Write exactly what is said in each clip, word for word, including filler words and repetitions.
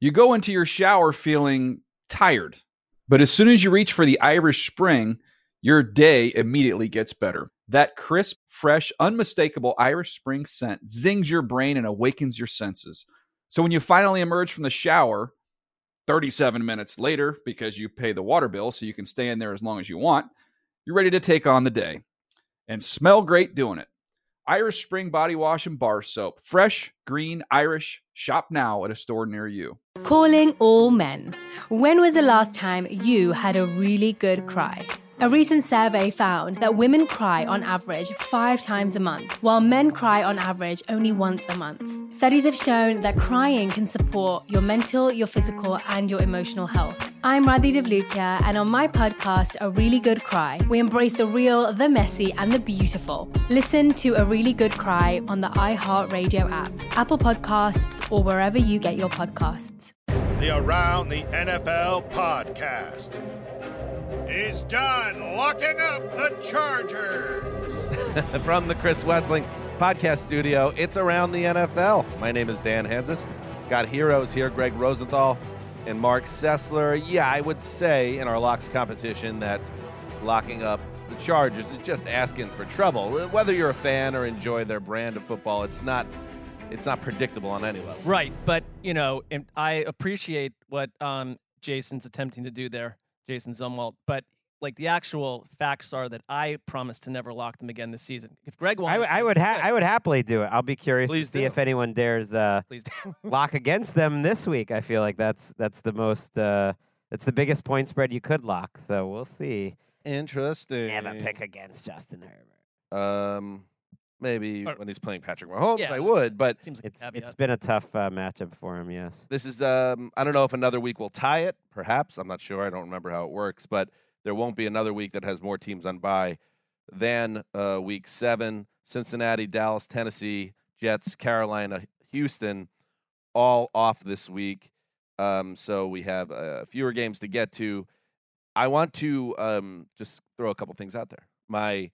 You go into your shower feeling tired, but as soon as you reach for the Irish Spring, your day immediately gets better. That crisp, fresh, unmistakable Irish Spring scent zings your brain and awakens your senses. So when you finally emerge from the shower, thirty-seven minutes later, because you pay the water bill so you can stay in there as long as you want, you're ready to take on the day and smell great doing it. Irish Spring Body Wash and Bar Soap. Fresh, green, Irish. Shop now at a store near you. Calling all men. When was the last time you had a really good cry? A recent survey found that women cry on average five times a month, while men cry on average only once a month. Studies have shown that crying can support your mental, your physical, and your emotional health. I'm Radhi Devlukia, and on my podcast, A Really Good Cry, we embrace the real, the messy, and the beautiful. Listen to A Really Good Cry on the iHeartRadio app, Apple Podcasts, or wherever you get your podcasts. The Around the N F L podcast is done locking up the Chargers. From the Chris Wessling podcast studio, it's Around the N F L. My name is Dan Hansis. Got heroes here, Greg Rosenthal and Mark Sessler. Yeah, I would say in our locks competition that locking up the Chargers is just asking for trouble. Whether you're a fan or enjoy their brand of football, it's not it's not predictable on any level. Right, but, you know, I appreciate what um, Jason's attempting to do there. Jason Zumwalt, but like the actual facts are that I promised to never lock them again this season. If Greg wanted, I, w- I would, ha- I would happily do it. I'll be curious Please to see do. if anyone dares uh, Please do. lock against them this week. I feel like that's that's the most uh, that's the biggest point spread you could lock. So we'll see. Interesting. Never pick against Justin Herbert. Um, maybe Or- when he's playing Patrick Mahomes, Yeah. I would, but Seems like It's a caveat. it's been a tough uh, matchup for him. Yes. this is um, I don't know if another week will tie it. Perhaps I'm not sure. I don't remember how it works, but there won't be another week that has more teams on bye than uh, week seven. Cincinnati, Dallas, Tennessee, Jets, Carolina, Houston, all off this week. Um, so we have uh, fewer games to get to. I want to um, just throw a couple things out there. My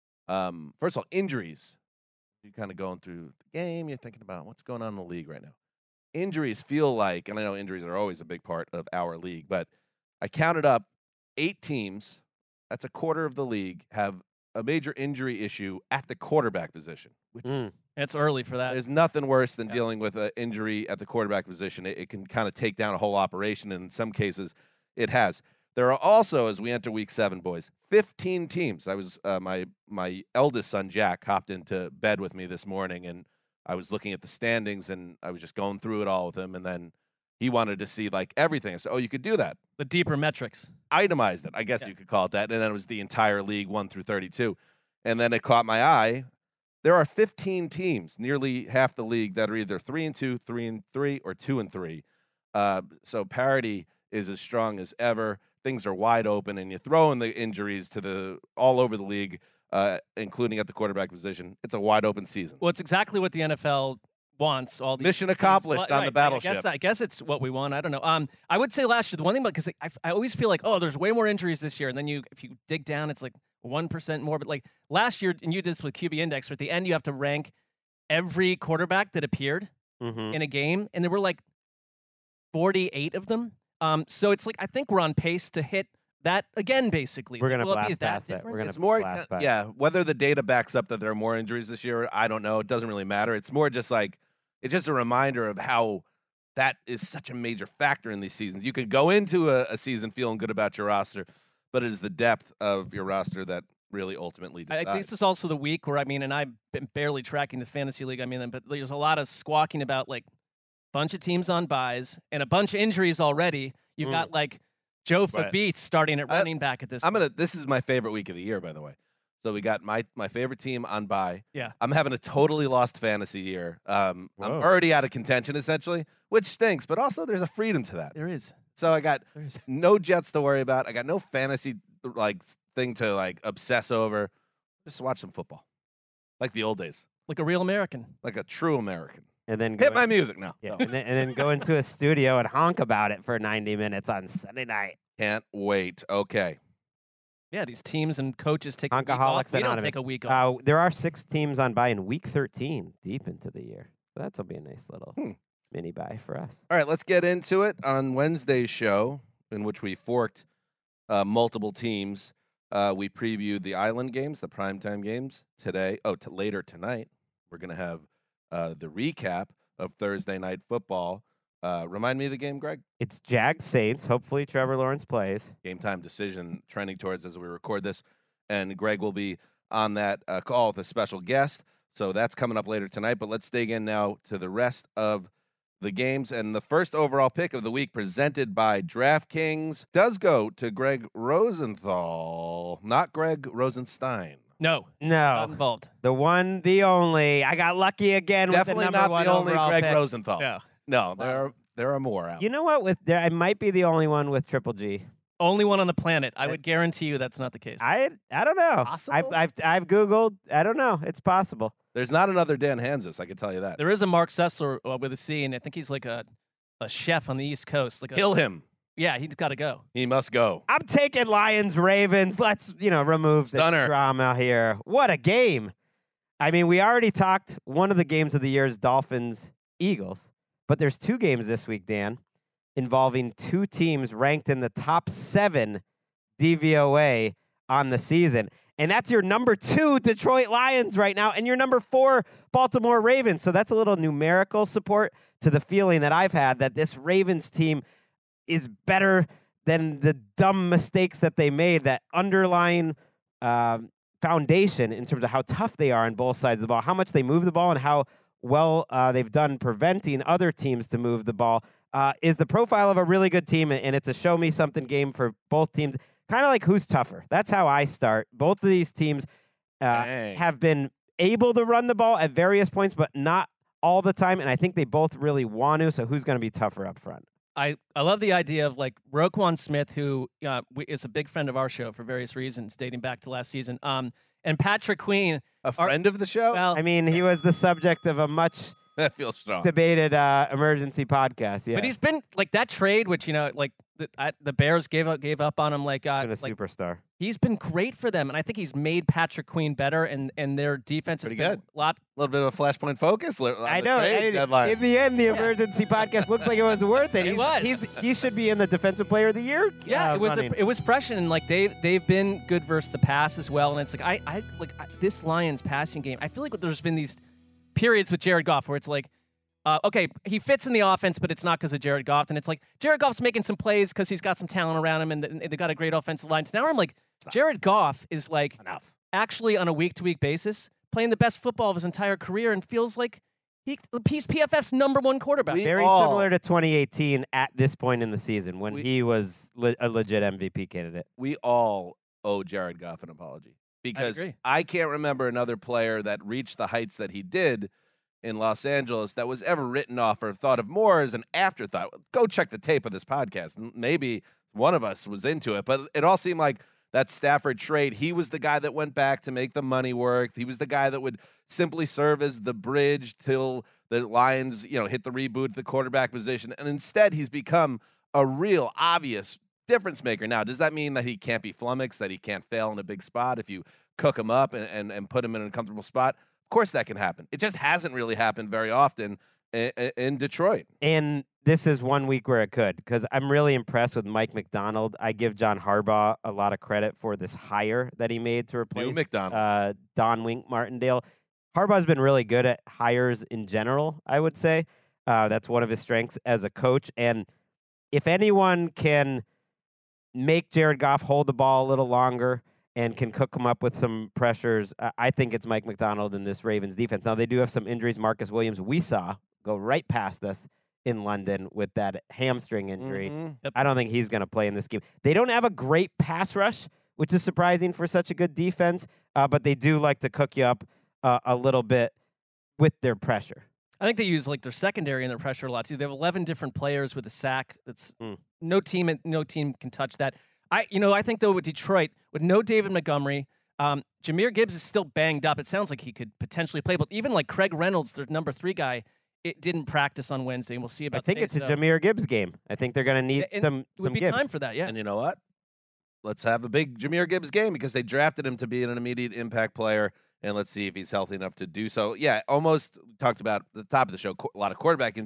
um, first of all, injuries. You're kind of going through the game. You're thinking about what's going on in the league right now. Injuries feel like, and I know injuries are always a big part of our league, but I counted up eight teams. That's a quarter of the league have a major injury issue at the quarterback position. Which Mm. is, It's early for that. there's nothing worse than Yeah. dealing with an injury at the quarterback position. It, it can kind of take down a whole operation, and in some cases, it has. There are also, as we enter week seven, boys, fifteen teams. I was uh, my my eldest son Jack hopped into bed with me this morning, and I was looking at the standings, and I was just going through it all with him, and then he wanted to see like everything. I said, "Oh, you could do that." The deeper metrics. Itemized it, I guess Yeah. you could call it that, and then it was the entire league, one through thirty-two, and then it caught my eye. There are fifteen teams, nearly half the league, that are either three and two, three and three, or two and three. Uh, so parity is as strong as ever. Things are wide open, and you throw in the injuries to the all over the league, uh, including at the quarterback position. It's a wide open season. Well, it's exactly what the N F L wants. All these Mission teams- accomplished Well, on the right, I battleship. guess, I guess it's what we want. I don't know. Um, I would say last year the one thing about because I, I always feel like oh, there's way more injuries this year, and then you if you dig down, it's like one percent more. But like last year, and you did this with Q B Index, where at the end you have to rank every quarterback that appeared Mm-hmm. in a game, and there were like forty-eight of them. Um, so it's like I think we're on pace to hit that again. Basically, We're gonna Will it be blast that past that. different? We're gonna It's more, blast past. yeah. Whether the data backs up that there are more injuries this year, I don't know. It doesn't really matter. It's more just like it's just a reminder of how that is such a major factor in these seasons. You could go into a, a season feeling good about your roster, but it is the depth of your roster that really ultimately I decides. think this is also the week where I mean, and I've been barely tracking the fantasy league. I mean, but there's a lot of squawking about like bunch of teams on buys and a bunch of injuries already. You've Mm. got like Joe Right. Fabitz starting at I- running back at this. I'm point. gonna. This is my favorite week of the year, by the way. So we got my my favorite team on bye. Yeah. I'm having a totally lost fantasy year. Um, I'm Whoa. already out of contention essentially, which stinks. But also, there's a freedom to that. There is. So I got There is. no Jets to worry about. I got no fantasy like thing to like obsess over. Just watch some football, like the old days, Like a real American. like a true American. And then go Hit my in- music now. Yeah, No, and, then, and then go into a studio and honk about it for ninety minutes on Sunday night. can't wait. Okay, Yeah, these teams and coaches take a week off. Honkaholics We don't Anonymous. take a week off. Uh, there are six teams on bye in week thirteen, deep into the year. So that'll be a nice little Hmm. mini bye for us. All right, let's get into it. On Wednesday's show, in which we forked uh, multiple teams, uh, we previewed the Island games, the primetime games. Today, oh, t- later tonight, we're going to have uh, the recap of Thursday Night Football. Uh, remind me of the game, Greg? It's Jags Saints. Hopefully Trevor Lawrence plays. Game time decision trending towards as we record this. And Greg will be on that uh, call with a special guest. So that's coming up later tonight. But let's dig in now to the rest of the games. And the first overall pick of the week presented by DraftKings does go to Greg Rosenthal, not Greg Rosenstein. No, No. not involved. The one, the only. I got lucky again Definitely with the number not one the only overall Greg pick. Rosenthal. Yeah. No, there are, there are more out. You know what? With there, I might be the only one with Triple G. Only one on the planet. I would guarantee you that's not the case. I I don't know. Possible? I've I've I've googled. I don't know. It's possible. There's not another Dan Hansis, I can tell you that. There is a Mark Sessler uh, with a C, and I think he's like a, a chef on the East Coast. Like a, Kill him. Yeah, he's got to go. He must go. I'm taking Lions Ravens. Let's you know remove the Stunner. drama here. What a game! I mean, we already talked. One of the games of the year is Dolphins Eagles, but there's two games this week, Dan, involving two teams ranked in the top seven D V O A on the season. And that's your number two Detroit Lions right now and your number four Baltimore Ravens. So that's a little numerical support to the feeling that I've had that this Ravens team is better than the dumb mistakes that they made, that underlying um, foundation in terms of how tough they are on both sides of the ball, how much they move the ball, and how well uh, they've done preventing other teams to move the ball, uh, is the profile of a really good team. And it's a show me something game for both teams. Kind of like who's tougher. That's how I start. Both of these teams uh, Dang. have been able to run the ball at various points, but not all the time. And I think they both really want to. So who's going to be tougher up front? I, I love the idea of like Roquan Smith, who uh, we, is a big friend of our show for various reasons, dating back to last season. Um, and Patrick Queen. A friend of the show? Well, I mean, he was the subject of a much that feels strong. debated uh, emergency podcast. Yeah, but he's been like that trade, which you know, like the I, the Bears gave up gave up on him. Like, uh, been a like superstar. he's been great for them, and I think he's made Patrick Queen better, and and their defense has Pretty been good. a lot. A little bit of a flashpoint focus. on I the know. trade I- deadline. in the end, the emergency podcast looks like it was worth it. It He's, was. He's, he should be in the Defensive Player of the Year. Yeah, uh, it was a, running. it was fresh, and like they've they've been good versus the pass as well. And it's like I I like I, this Lions passing game. I feel like there's been these periods with Jared Goff where it's like, uh, okay, he fits in the offense, but it's not because of Jared Goff. And it's like Jared Goff's making some plays because he's got some talent around him, and, th- and they got a great offensive line. So now I'm like, Jared Goff is like Enough. actually on a week to week basis playing the best football of his entire career, and feels like he he's P F F's number one quarterback. We- Very all- similar to twenty eighteen at this point in the season when We- he was le- a legit M V P candidate. We all owe Jared Goff an apology because agree. I can't remember another player that reached the heights that he did in Los Angeles that was ever written off or thought of more as an afterthought. Go check the tape of this podcast. M- Maybe one of us was into it, but it all seemed like that Stafford trade, he was the guy that went back to make the money work. He was the guy that would simply serve as the bridge till the Lions, you know, hit the reboot at the quarterback position. And instead, he's become a real obvious difference maker. Now, does that mean that he can't be flummoxed, that he can't fail in a big spot if you cook him up and, and, and put him in a comfortable spot? Of course that can happen. It just hasn't really happened very often in, in Detroit. And this is one week where it could, because I'm really impressed with Mike McDonald. I give John Harbaugh a lot of credit for this hire that he made to replace McDonald. Uh, Don Wink Martindale. Harbaugh's been really good at hires in general, I would say. Uh, that's one of his strengths as a coach. And if anyone can make Jared Goff hold the ball a little longer and can cook him up with some pressures, uh, I think it's Mike McDonald in this Ravens defense. Now, they do have some injuries. Marcus Williams, we saw go right past us in London with that hamstring injury. Mhm. I don't think he's going to play in this game. They don't have a great pass rush, which is surprising for such a good defense, uh, but they do like to cook you up uh, a little bit with their pressure. I think they use like their secondary and their pressure a lot too. They have eleven different players with a sack. That's Mm. no team. No team can touch that. I, you know, I think though with Detroit, with no David Montgomery, um, Jahmyr Gibbs is still banged up. It sounds like he could potentially play, but even like Craig Reynolds, their number three guy, it didn't practice on Wednesday. And we'll see about. I think today, it's a so- Jahmyr Gibbs game. I think they're going to need and some It would some be Gibbs. time for that. Yeah. And you know what? Let's have a big Jahmyr Gibbs game because they drafted him to be an immediate impact player, and let's see if he's healthy enough to do so. Yeah, almost talked about at the top of the show, qu- a lot of quarterback injuries.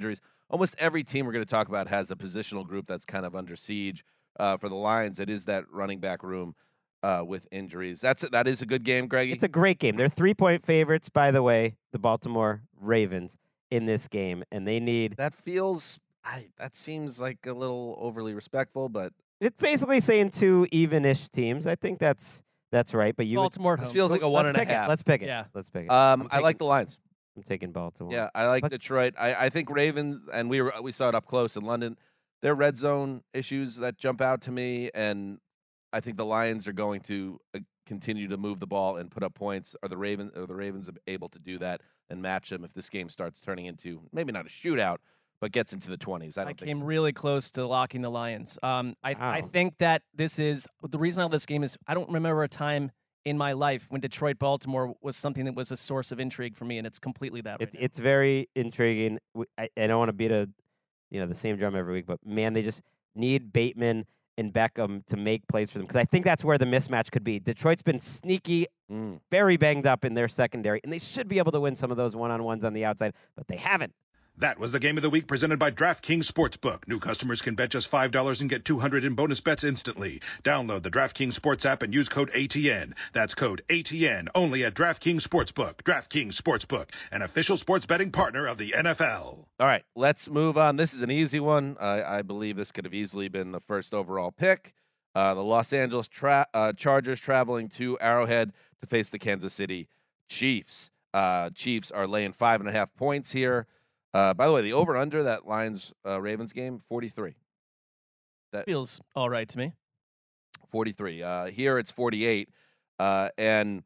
almost every team we're going to talk about has a positional group that's kind of under siege. Uh, for the Lions, it is that running back room uh, with injuries. That's that is a good game, Greggy. It's a great game. They're three-point favorites, by the way, the Baltimore Ravens in this game, and they need. That feels. I, that seems like a little overly respectful, but It's basically saying two even-ish teams. I think that's that's right. But you would- Baltimore at this home. feels like a one let's and a pick it. half. Let's pick it. Yeah. Let's pick it. Um, I'm I like taking- the Lions. I'm taking Baltimore. Yeah, I like But- Detroit. I, I think Ravens, and we were we saw it up close in London. Their red zone issues that jump out to me, and I think the Lions are going to uh, continue to move the ball and put up points. Are the Ravens are the Ravens able to do that and match them if this game starts turning into maybe not a shootout, but gets into the twenties? I I don't think came so. really close to locking the Lions. Um, I I Wow. think that this is the reason I love this game is I don't remember a time in my life when Detroit Baltimore was something that was a source of intrigue for me, and it's completely that. It, right now. it's very intriguing. W- I, I don't want to beat a, you know, the same drum every week, but man, they just need Bateman and Beckham to make plays for them because I think that's where the mismatch could be. Detroit's been sneaky, Mm. very banged up in their secondary, and they should be able to win some of those one-on-ones on the outside, but they haven't. That was the game of the week presented by DraftKings Sportsbook. New customers can bet just five dollars and get two hundred dollars in bonus bets instantly. Download the DraftKings Sports app and use code A T N. That's code A T N only at DraftKings Sportsbook. DraftKings Sportsbook, an official sports betting partner of the N F L. All right, let's move on. This is an easy one. I, I believe this could have easily been the first overall pick. Uh, the Los Angeles tra- uh, Chargers traveling to Arrowhead to face the Kansas City Chiefs. Uh, Chiefs are laying five and a half points here. Uh, by the way, the over-under that Lions uh, Ravens game, forty-three. That feels all right to me. forty-three. Uh, here it's forty-eight. Uh, and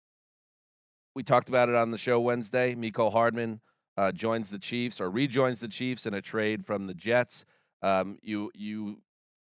we talked about it on the show Wednesday. Mecole Hardman uh, joins the Chiefs or rejoins the Chiefs in a trade from the Jets. Um, you you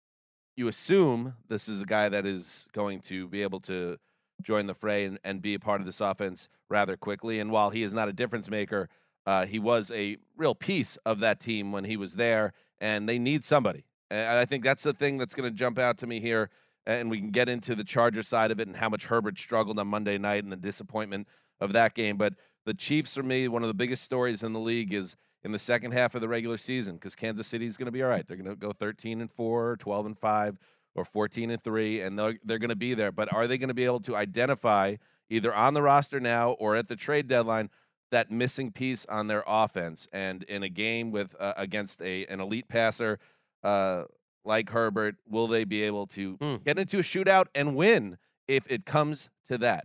you assume this is a guy that is going to be able to join the fray and, and be a part of this offense rather quickly. And while he is not a difference maker, uh, he was a real piece of that team when he was there, and they need somebody. And I think that's the thing that's going to jump out to me here, and we can get into the Charger side of it and how much Herbert struggled on Monday night and the disappointment of that game. But the Chiefs, for me, one of the biggest stories in the league is in the second half of the regular season, because Kansas City is going to be all right. They're going to go thirteen and four, twelve and five, or fourteen and three, and they're, they're going to be there. But are they going to be able to identify either on the roster now or at the trade deadline that missing piece on their offense? And in a game with uh, against a an elite passer uh, like Herbert, will they be able to Hmm. get into a shootout and win if it comes to that?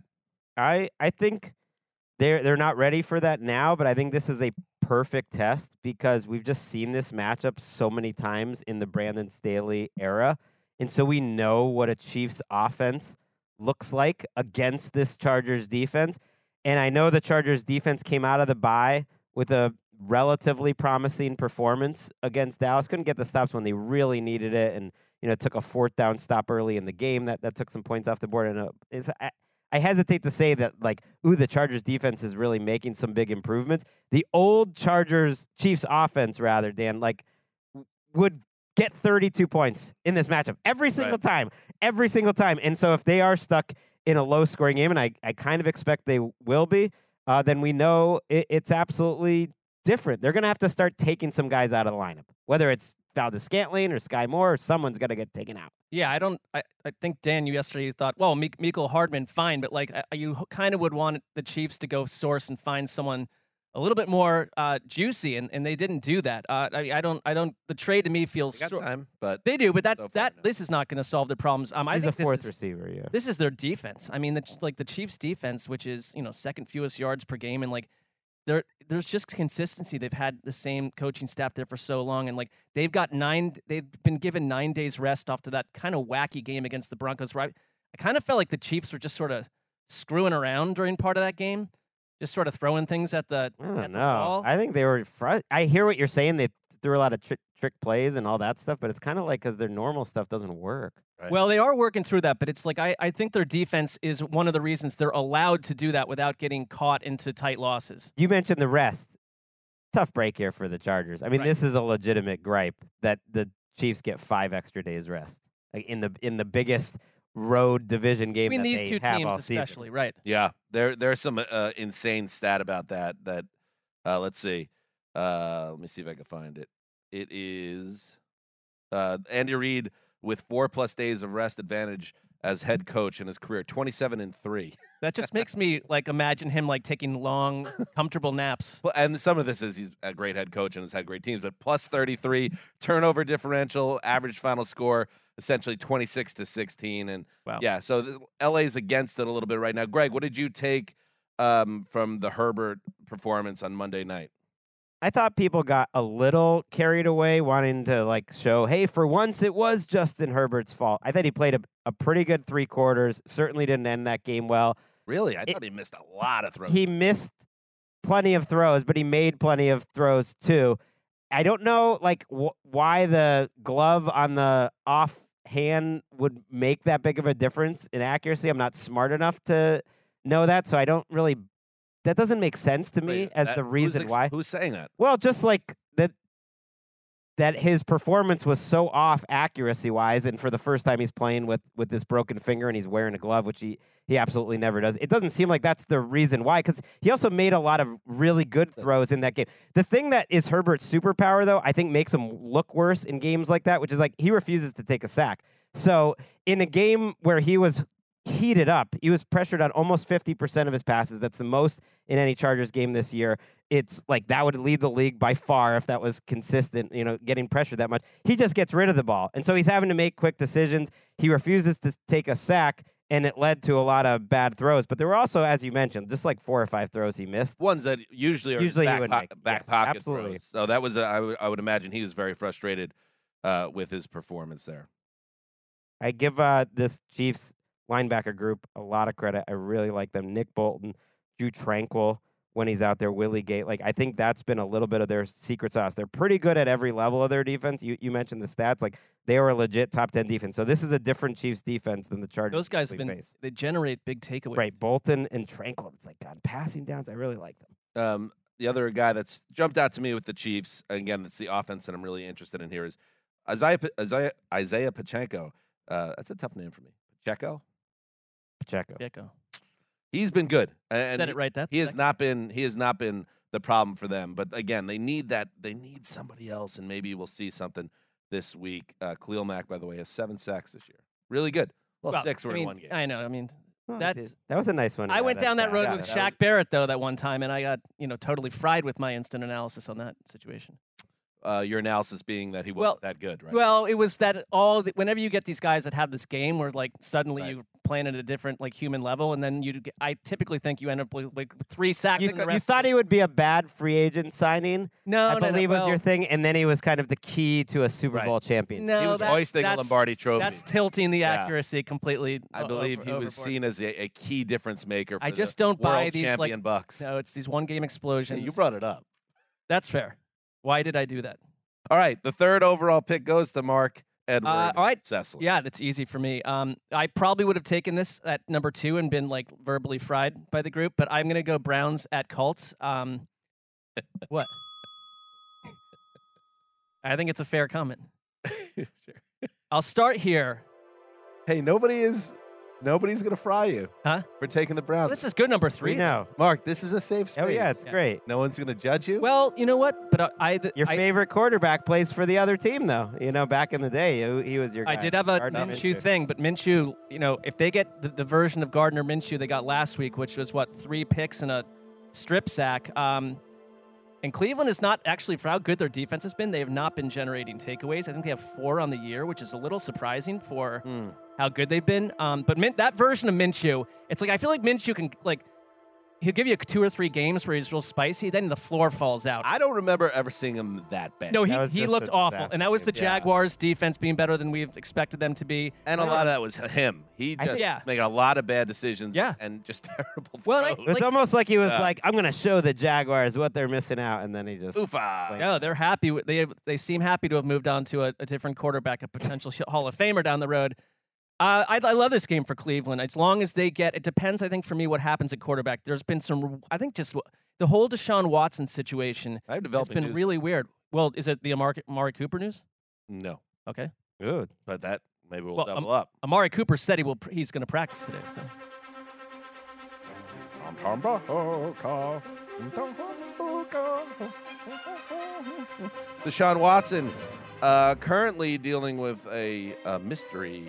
I I think they're they're not ready for that now, but I think this is a perfect test because we've just seen this matchup so many times in the Brandon Staley era, and so we know what a Chiefs offense looks like against this Chargers defense. And I know the Chargers defense came out of the bye with a relatively promising performance against Dallas. Couldn't get the stops when they really needed it, and you know took a fourth down stop early in the game that that took some points off the board. And uh, it's, I, I hesitate to say that, like, ooh, the Chargers defense is really making some big improvements. The old Chargers Chiefs offense, rather, Dan, like, w- would get thirty-two points in this matchup every single Right. time, every single time. And so if they are stuck in a low-scoring game, and I, I kind of expect they will be, uh, then we know it, it's absolutely different. They're going to have to start taking some guys out of the lineup, whether it's Valdez-Scantling or Sky Moore, someone's got to get taken out. Yeah, I don't. I, I think Dan, you yesterday you thought, well, Mik- Mecole Hardman, fine, but like I, you kind of would want the Chiefs to go source and find someone a little bit more uh, juicy, and, and they didn't do that. Uh, I, I don't. I don't. The trade to me feels They got sor- time, but they do, but that So far, that no. this is not going to solve the problems. Um, I He's a think this fourth is- receiver, yeah. This is their defense. I mean, the, Ch- like the Chiefs' defense, which is you know second fewest yards per game, and like there there's just consistency. They've had the same coaching staff there for so long, and like they've got nine. They've been given nine days rest after that kind of wacky game against the Broncos. Right? I kind of felt like the Chiefs were just sort of screwing around during part of that game, just sort of throwing things at the I don't at the know. ball. I think they were. Fr- I hear what you're saying. They threw a lot of tri- trick plays and all that stuff, but it's kind of like because their normal stuff doesn't work. Right. Well, they are working through that, but it's like I, I think their defense is one of the reasons they're allowed to do that without getting caught into tight losses. You mentioned the rest. Tough break here for the Chargers. I mean, Right. this is a legitimate gripe that the Chiefs get five extra days rest like in the in the biggest road division game. I mean, that these they two have teams all season. especially, right? yeah, there there's some uh, insane stat about that. That uh, let's see. Uh, let me see if I can find it. it is uh, Andy Reid with four plus days of rest advantage as head coach in his career, twenty-seven and three. That just makes me like imagine him like taking long, comfortable naps. Well, and some of this is he's a great head coach and has had great teams, but plus thirty-three turnover differential, average final score essentially twenty-six to sixteen, and Wow. yeah, so the, L A's against it a little bit right now. Greg, what did you take um, from the Herbert performance on Monday night? I thought people got a little carried away wanting to like show, hey, for once it was Justin Herbert's fault. I thought he played a, a pretty good three quarters, certainly didn't end that game well. Really? I It- thought he missed a lot of throws. He missed plenty of throws, but he made plenty of throws too. I don't know like wh- why the glove on the off hand would make that big of a difference in accuracy. I'm not smart enough to know that, so I don't really that doesn't make sense to me Wait, as that- the who's reason ex- why. Who's saying that? Well, just like that that his performance was so off accuracy wise, and for the first time he's playing with with this broken finger and he's wearing a glove, which he he absolutely never does. It doesn't seem like that's the reason why, because he also made a lot of really good throws in that game. The thing that is Herbert's superpower, though, I think makes him look worse in games like that, which is like he refuses to take a sack. So in a game where he was heated up, he was pressured on almost fifty percent of his passes. That's the most in any Chargers game this year. It's like that would lead the league by far if that was consistent, you know, getting pressured that much. He just gets rid of the ball. And so he's having to make quick decisions. He refuses to take a sack, and it led to a lot of bad throws. But there were also, as you mentioned, just like four or five throws he missed. Ones that usually are Usually he back, would po- make, back yes, pocket absolutely. throws. So that was, a, I, would, I would imagine he was very frustrated uh, with his performance there. I give uh, this Chiefs linebacker group a lot of credit. I really like them. Nick Bolton, Drew Tranquil when he's out there, Willie Gate. Like I think that's been a little bit of their secret sauce. They're pretty good at every level of their defense. You you mentioned the stats. Like they were a legit top ten defense. So this is a different Chiefs defense than the Chargers. Those guys have typically been face. they generate big takeaways. Right. Bolton and Tranquil. It's like God, passing downs. I really like them. Um, the other guy that's jumped out to me with the Chiefs, again, it's the offense that I'm really interested in here, is Isaiah, Pa- Isaiah, Isaiah Pacheco. Uh, that's a tough name for me. Pacheco? Pacheco. Gecko. He's been good. And Said it right. That He has not been he has not been the problem for them. But again, they need that they need somebody else, and maybe we'll see something this week. Uh, Khalil Mack, by the way, has seven sacks this year. Really good. Well, Well, six were I mean, in one game. I know. I mean, Oh, That's- dude, that was a nice one. I Yeah, went down that yeah, road yeah, with that Shaq was- Barrett though that one time, and I got you know totally fried with my instant analysis on that situation. Uh, your analysis being that he wasn't Well- that good, right? Well, it was that all the, whenever you get these guys that have this game where like suddenly Right. you playing at a different like human level, and then you get, I typically think you end up with like three sacks. You, in the you rest thought he would be a bad free agent signing, no, I no, no, believe was well, your thing, and then he was kind of the key to a Super Right. Bowl champion. No, he was that's, hoisting a that's, Lombardi trophy. That's tilting the Yeah. accuracy completely. I o- believe over- he was overboard. seen as a, a key difference maker for I the just don't buy world these, like- champion Bucks. No, it's these one game explosions. you brought it up. That's fair. Why did I do that? All right, the third overall pick goes to Mark Edward Uh, all right. Cecily. Yeah, that's easy for me. Um, I probably would have taken this at number two and been like verbally fried by the group, but I'm gonna go Browns at Colts. Um, what? I think it's a fair comment. Sure. I'll start here. Hey, nobody is nobody's gonna fry you Huh? for taking the Browns. This is good number We three. know. Mark, this is a safe space. Oh yeah, it's Yeah. great. No one's gonna judge you. Well, you know what? But I, I the- Your I, favorite quarterback plays for the other team, though. You know, back in the day, he- he was your. I guy. did have a Gardner Minshew thing, but Minshew, you know, if they get the, the version of Gardner Minshew they got last week, which was what three picks and a strip sack, um, and Cleveland is not actually for how good their defense has been. They have not been generating takeaways. I think they have four on the year, which is a little surprising for Hmm. how good they've been. Um, but Min- that version of Minshew, it's like I feel like Minshew can like he'll give you two or three games where he's real spicy, then the floor falls out. I don't remember ever seeing him that bad. No, he, That was he just looked a awful, disaster and that was the game. Yeah. Jaguars' defense being better than we've expected them to be. and a lot of that was him. He I just think- Yeah. making a lot of bad decisions. Yeah. and just terrible. Well, I- throws. It was Like- almost like he was Yeah. like, "I'm going to show the Jaguars what they're missing out," and then he just. Oofa. No, they're happy. with- They they seem happy to have moved on to a, a different quarterback, a potential Hall of Famer down the road. Uh, I, I love this game for Cleveland. As long as they get, it depends. I think for me, what happens at quarterback. There's been some. I think just the whole Deshaun Watson situation I have has developing been news. really weird. Well, is it the Amari, Amari Cooper news? No, Okay, Good. but that maybe we'll Well, double um, up. Amari Cooper said he will. pr- He's going to practice today. So Deshaun Watson uh, currently dealing with a, a mystery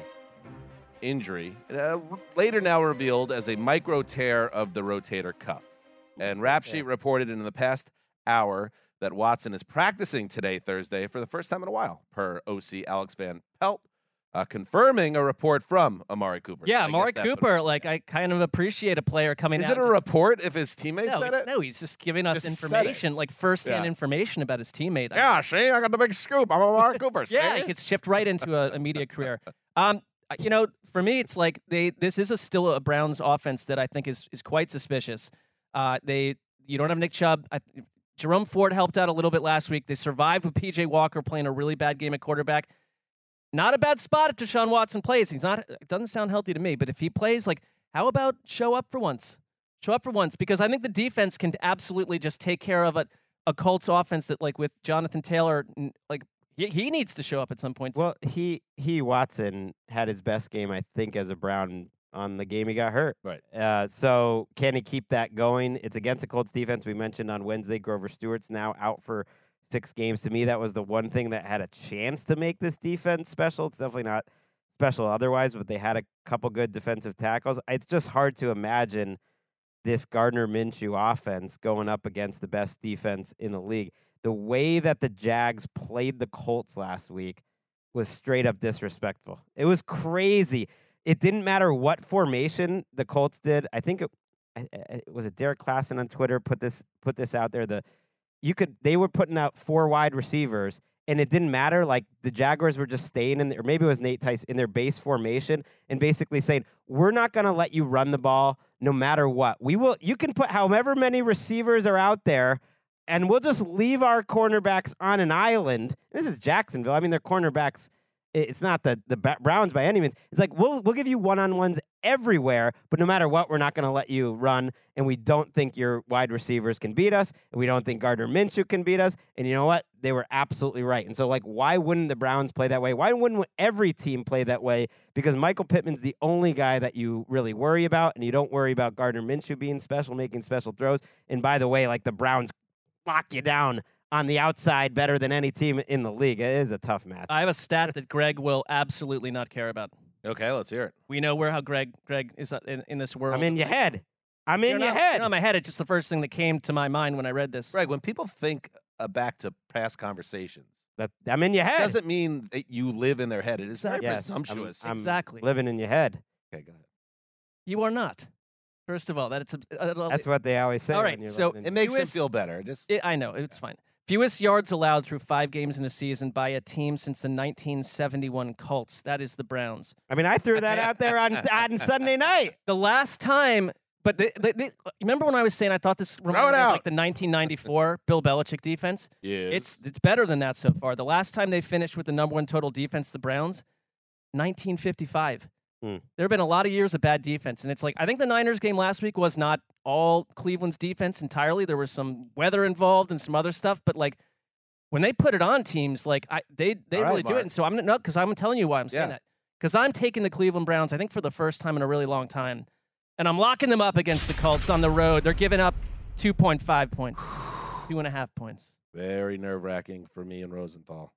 injury, uh, later now revealed as a micro tear of the rotator cuff. And Rap Sheet reported in the past hour that Watson is practicing today, Thursday, for the first time in a while, per O C Alex Van Pelt, uh, confirming a report from Amari Cooper. Yeah, I Amari guess that's what- Cooper, like, I kind of appreciate a player coming Is out. it a just- report if his teammate no, said it's- it? no, he's just giving us Just said it. information, like first-hand Yeah. information about his teammate. I- Yeah, see, I got the big scoop. I'm Amari Cooper. Yeah, see? he gets shipped right into a, a media career. Um, you know, for me, it's like they. This is a still a Browns offense that I think is is quite suspicious. Uh, they you don't have Nick Chubb. I, Jerome Ford helped out a little bit last week. They survived with P J Walker playing a really bad game at quarterback. Not a bad spot if Deshaun Watson plays. He's not. It doesn't sound healthy to me. But if he plays, like, how about show up for once? Show up for once, because I think the defense can absolutely just take care of a a Colts offense that, like, with Jonathan Taylor, n- like. He, he needs to show up at some point. Well, he he Watson had his best game, I think, as a Brown on the game he got hurt. Right. Uh, so can he keep that going? It's against the Colts defense. We mentioned on Wednesday, Grover Stewart's now out for six games. To me, that was the one thing that had a chance to make this defense special. It's definitely not special otherwise, but they had a couple good defensive tackles. It's just hard to imagine this Gardner Minshew offense going up against the best defense in the league. The way that the Jags played the Colts last week was straight up disrespectful. It was crazy. It didn't matter what formation the Colts did. I think it, it was it Derek Klassen on Twitter put this put this out there. The you could they were putting out four wide receivers, and it didn't matter. Like the Jaguars were just staying in, or maybe it was Nate Tice in their base formation, and basically saying, "We're not going to let you run the ball no matter what. We will. You can put however many receivers are out there." And we'll just leave our cornerbacks on an island. This is Jacksonville. I mean, their cornerbacks, it's not the, the Browns by any means. It's like, we'll we'll give you one-on-ones everywhere, but no matter what, we're not going to let you run. And we don't think your wide receivers can beat us. And we don't think Gardner Minshew can beat us. And you know what? They were absolutely right. And so, like, why wouldn't the Browns play that way? Why wouldn't every team play that way? Because Michael Pittman's the only guy that you really worry about. And you don't worry about Gardner Minshew being special, making special throws. And by the way, like, the Browns lock you down on the outside better than any team in the league. It is a tough match. I have a stat that Greg will absolutely not care about. Okay, let's hear it. We know where how Greg Greg is in, in this world. I'm in your head. I'm in You're your not- head. You're not in my head. It's just the first thing that came to my mind when I read this. Greg, when people think uh, back to past conversations, That- I'm in your head. doesn't mean that you live in their head. It is very Yes, I'm- presumptuous. I'm Exactly. living in your head. okay, go ahead. You are not. First of all, that it's a. a- That's what they always say. All when right, you're so living in It makes him Fewest- feel better. Just It, I know, it's fine. Fewest yards allowed through five games in a season by a team since the nineteen seventy-one Colts. That is the Browns. I mean, I threw that out there on on Sunday night. The last time, but they, they, they, remember when I was saying I thought this reminded me of out. like the nineteen ninety-four Bill Belichick defense? yeah. It's it's better than that so far. The last time they finished with the number one total defense, the Browns, nineteen fifty-five. Hmm. There have been a lot of years of bad defense, and it's like I think the Niners game last week was not all Cleveland's defense entirely. There was some weather involved and some other stuff, but like when they put it on teams, like I they they All right, really do it. Mark. And so I'm not because I'm telling you why I'm saying Yeah. that because I'm taking the Cleveland Browns. I think for the first time in a really long time, and I'm locking them up against the Colts on the road. They're giving up two point five points, two and a half points. very nerve wracking for me and Rosenthal.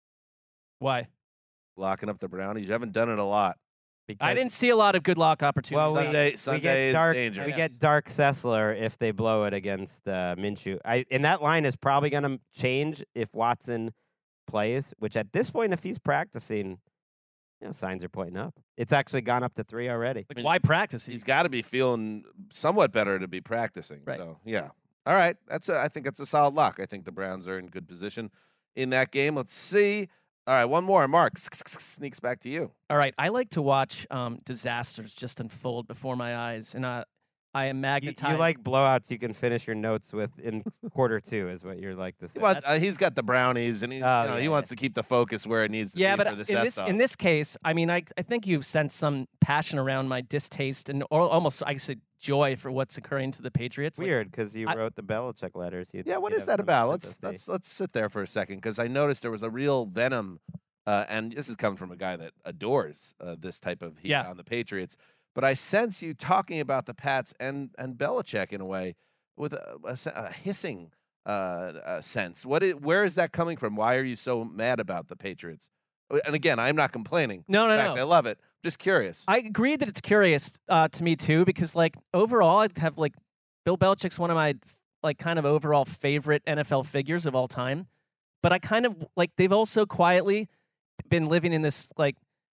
Why? Locking up the Brownies. You haven't done it a lot. Because I didn't see a lot of good lock opportunities. Well, we, Sunday- we Sunday get is dark. dangerous. We get Dark Sessler if they blow it against uh, Minshew. I and that line is probably going to change if Watson plays. Which at this point, if he's practicing, you know, signs are pointing up. It's actually gone up to three already. Like, why practice? He's got to be feeling somewhat better to be practicing. Right. So yeah. All right. That's a, I think that's a solid lock. I think the Browns are in good position in that game. Let's see. All right, one more. Mark sneaks back to you. All right, I like to watch um, disasters just unfold before my eyes, and I, I am You, magnetized. you like blowouts you can finish your notes with in quarter two, is what you're like to say. He wants, uh, he's got the Brownies, and he, Oh, you know, yeah, he wants to keep the focus where it needs to yeah, be but for the in this Sesto. in this case, I mean, I I think you've sensed some passion around my distaste and or almost I said joy for what's occurring to the Patriots. Like, Weird, because you I- wrote the Belichick letters. You'd- Yeah, what you'd is have that some about? Let's sympathy. let's let's sit there for a second because I noticed there was a real venom, uh, and this is coming from a guy that adores uh, this type of heat Yeah. on the Patriots. But I sense you talking about the Pats and and Belichick in a way with a, a, se- a hissing uh, uh, sense. What? Is, where is that coming from? Why are you so mad about the Patriots? And again, I'm not complaining. No, no, In fact, no. I love it. Just curious. I agree that it's curious uh, to me too, because like overall, I have like Bill Belichick's one of my like kind of overall favorite N F L figures of all time. But I kind of like they've also quietly been living in this like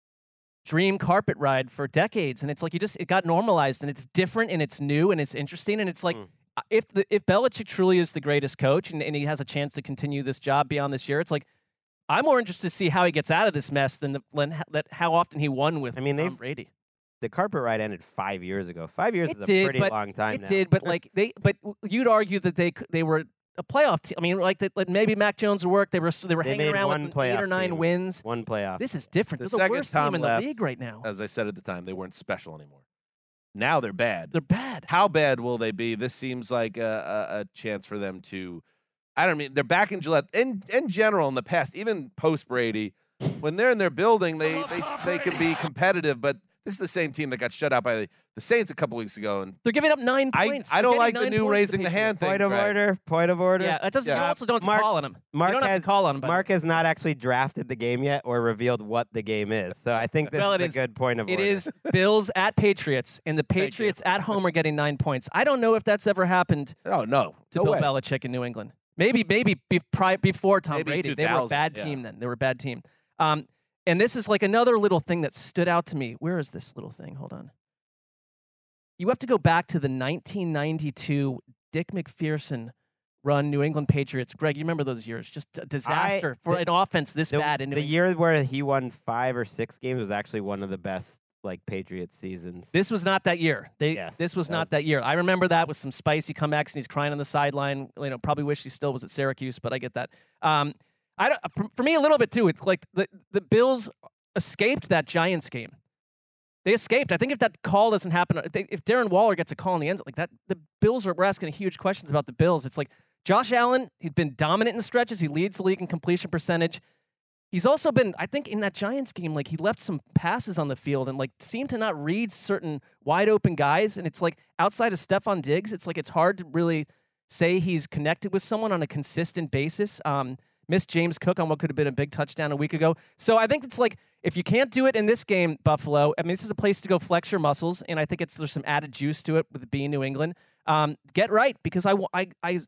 dream carpet ride for decades, and it's like you just it got normalized, and it's different, and it's new, and it's interesting, and it's like Mm. if the if Belichick truly is the greatest coach, and, and he has a chance to continue this job beyond this year, it's like I'm more interested to see how he gets out of this mess than the, than how- that how often he won with I mean, Tom they've- Brady. The carpet ride ended five years ago. Five years It is a did, pretty but long time It now. did, but like they, but you'd argue that they c- they were a playoff team. I mean, like, that, like maybe Mac Jones would work. They were they were They hanging made around one with eight or playoff nine team. wins. One playoff. This is different. The They're the second worst Tom team in the left, league right now. As I said at the time, they weren't special anymore. Now they're bad. They're bad. How bad will they be? This seems like a, a, a chance for them to. I don't mean they're back in Gillette. In in general, in the past, even post Brady, when they're in their building, they they they can be competitive. But this is the same team that got shut out by the, the Saints a couple weeks ago, and They're giving up nine I points. I They're don't getting like the nine new points to raising the Patriots. hand thing. Point of Greg. order. Point of order. Yeah, that doesn't. Yeah. You also don't have to Mark- call on him. Mark you don't have has- to call on him. But Mark has not actually drafted the game yet or revealed what the game is. So I think this Well, is it a is- good point of it order. is Bills at Patriots, and the you. Patriots at home are getting nine points. I don't know if that's ever happened Oh no, to no Bill way. Belichick in New England. Maybe, maybe be, pri- before Tom Maybe Brady, they were a two thousand, bad yeah. team then. They were a bad team. Um, and this is like another little thing that stood out to me. Where is this little thing? Hold on. You have to go back to the nineteen ninety-two Dick McPherson run New England Patriots. Greg, you remember those years? Just a disaster for the- an offense this the, bad. In New the England. year where he won five or six games was actually one of the best like Patriots seasons. This was not that year. They, Yes, this was that not was- that year. I remember that with some spicy comebacks, and he's crying on the sideline. You know, probably wish he still was at Syracuse, but I get that. Um, I don't, for, for me, a little bit too. It's like the the Bills escaped that Giants game. They escaped. I think if that call doesn't happen, if, they, if Darren Waller gets a call in the end, like that, the Bills are we're asking huge questions about the Bills. It's like Josh Allen. He'd been dominant in stretches. He leads the league in completion percentage. He's also been, I think, in that Giants game, like he left some passes on the field and like seemed to not read certain wide open guys. And it's like outside of Stephon Diggs, it's like it's hard to really say he's connected with someone on a consistent basis. Um, missed James Cook on what could have been a big touchdown a week ago. So I think it's like if you can't do it in this game, Buffalo, I mean, this is a place to go flex your muscles, and I think it's there's some added juice to it with being New England. Um, get right because I, wa- I, I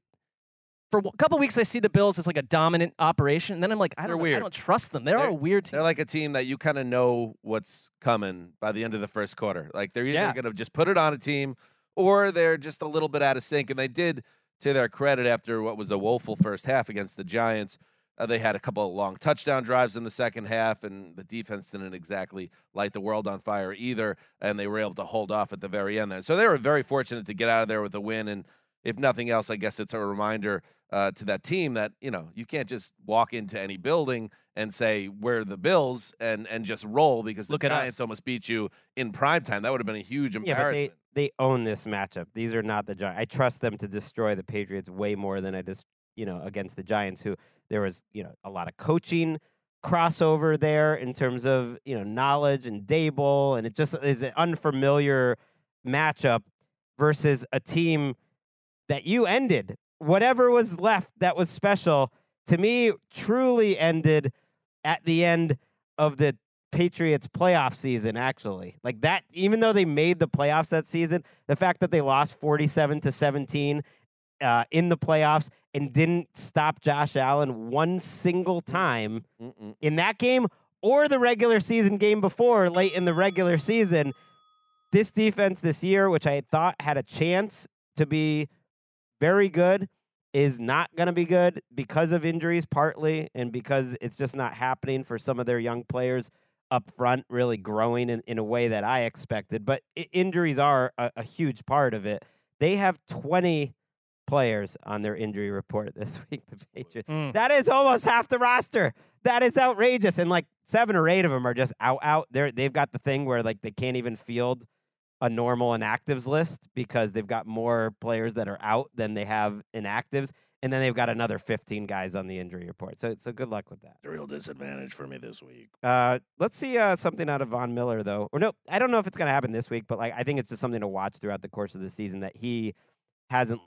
for a couple weeks I see the Bills as like a dominant operation, and then I'm like, I They're don't, I weird. don't trust them. They're, They're- a weird team. They're like a team that you kind of know what's coming by the end of the first quarter. Like they're either Yeah. going to just put it on a team, or they're just a little bit out of sync. And they did, to their credit, after what was a woeful first half against the Giants. Uh, they had a couple of long touchdown drives in the second half, and the defense didn't exactly light the world on fire either. And they were able to hold off at the very end there. So they were very fortunate to get out of there with a win. And if nothing else, I guess it's a reminder uh, to that team that, you know, you can't just walk into any building and say, we're the Bills and, and just roll because the Look at us. Giants almost beat you in prime time. That would have been a huge Yeah, but embarrassment. they, they own this matchup. These are not the Giants. I trust them to destroy the Patriots way more than I just, you know, against the Giants, who there was, you know, a lot of coaching crossover there in terms of, you know, knowledge and Dable, and it just is an unfamiliar matchup versus a team that you ended. Whatever was left that was special, to me, truly ended at the end of the Patriots playoff season, actually. Like that, even though they made the playoffs that season, the fact that they lost forty-seven to seventeen uh, in the playoffs and didn't stop Josh Allen one single time Mm-mm. in that game or the regular season game before, late in the regular season, this defense this year, which I thought had a chance to be very good, is not going to be good because of injuries partly and because it's just not happening for some of their young players up front really growing in, in a way that I expected. But I- injuries are a, a huge part of it. They have twenty players on their injury report this week, the Patriots. Mm. That is almost half the roster. That is outrageous. And like seven or eight of them are just out, out. They're, they've got the thing where like they can't even field a normal inactives list because they've got more players that are out than they have inactives. And then they've got another fifteen guys on the injury report. So, so good luck with that. Real disadvantage for me this week. Uh, let's see uh, something out of Von Miller, though. Or no, I don't know if it's going to happen this week, but like I think it's just something to watch throughout the course of the season that he hasn't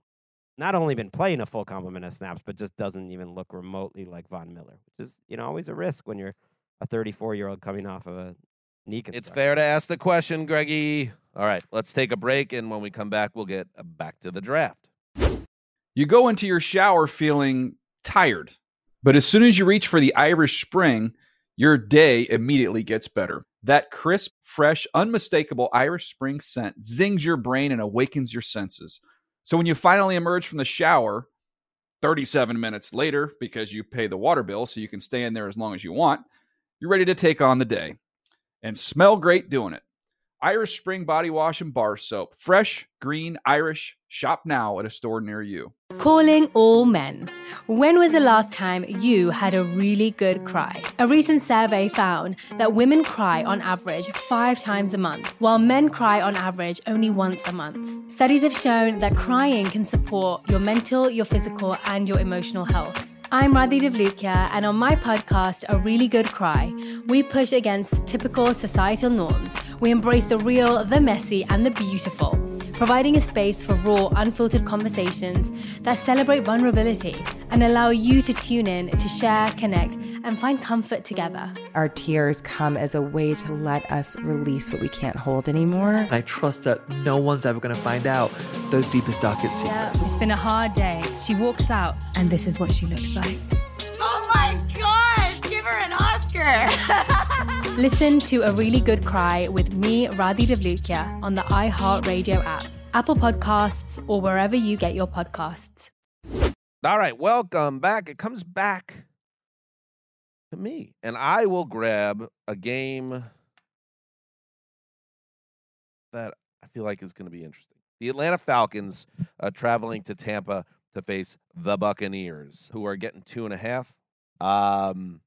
not only been playing a full complement of snaps, but just doesn't even look remotely like Von Miller, which is, you know, always a risk when you're a thirty-four-year-old coming off of a knee construction. It's fair to ask the question, Greggy. All right, let's take a break, and when we come back, we'll get back to the draft. You go into your shower feeling tired, but as soon as you reach for the Irish Spring, your day immediately gets better. That crisp, fresh, unmistakable Irish Spring scent zings your brain and awakens your senses. So when you finally emerge from the shower, thirty-seven minutes later, because you pay the water bill so you can stay in there as long as you want, you're ready to take on the day and smell great doing it. Irish Spring Body Wash and Bar Soap. Fresh, green, Irish. Shop now at a store near you. Calling all men. When was the last time you had a really good cry? A recent survey found that women cry on average five times a month, while men cry on average only once a month. Studies have shown that crying can support your mental, your physical, and your emotional health. I'm Radhi Devlukia, and on my podcast, A Really Good Cry, we push against typical societal norms. We embrace the real, the messy, and the beautiful, providing a space for raw, unfiltered conversations that celebrate vulnerability and allow you to tune in to share, connect, and find comfort together. Our tears come as a way to let us release what we can't hold anymore. And I trust that no one's ever going to find out those deepest, darkest secrets. Yeah, it's been a hard day. She walks out, and this is what she looks like. Oh my gosh, give her an Oscar. Listen to A Really Good Cry with me, Radhi Devlukia, on the iHeartRadio app, Apple Podcasts, or wherever you get your podcasts. All right, welcome back. It comes back to me, and I will grab a game that I feel like is going to be interesting. The Atlanta Falcons uh, traveling to Tampa to face the Buccaneers, who are getting two and a half. Um,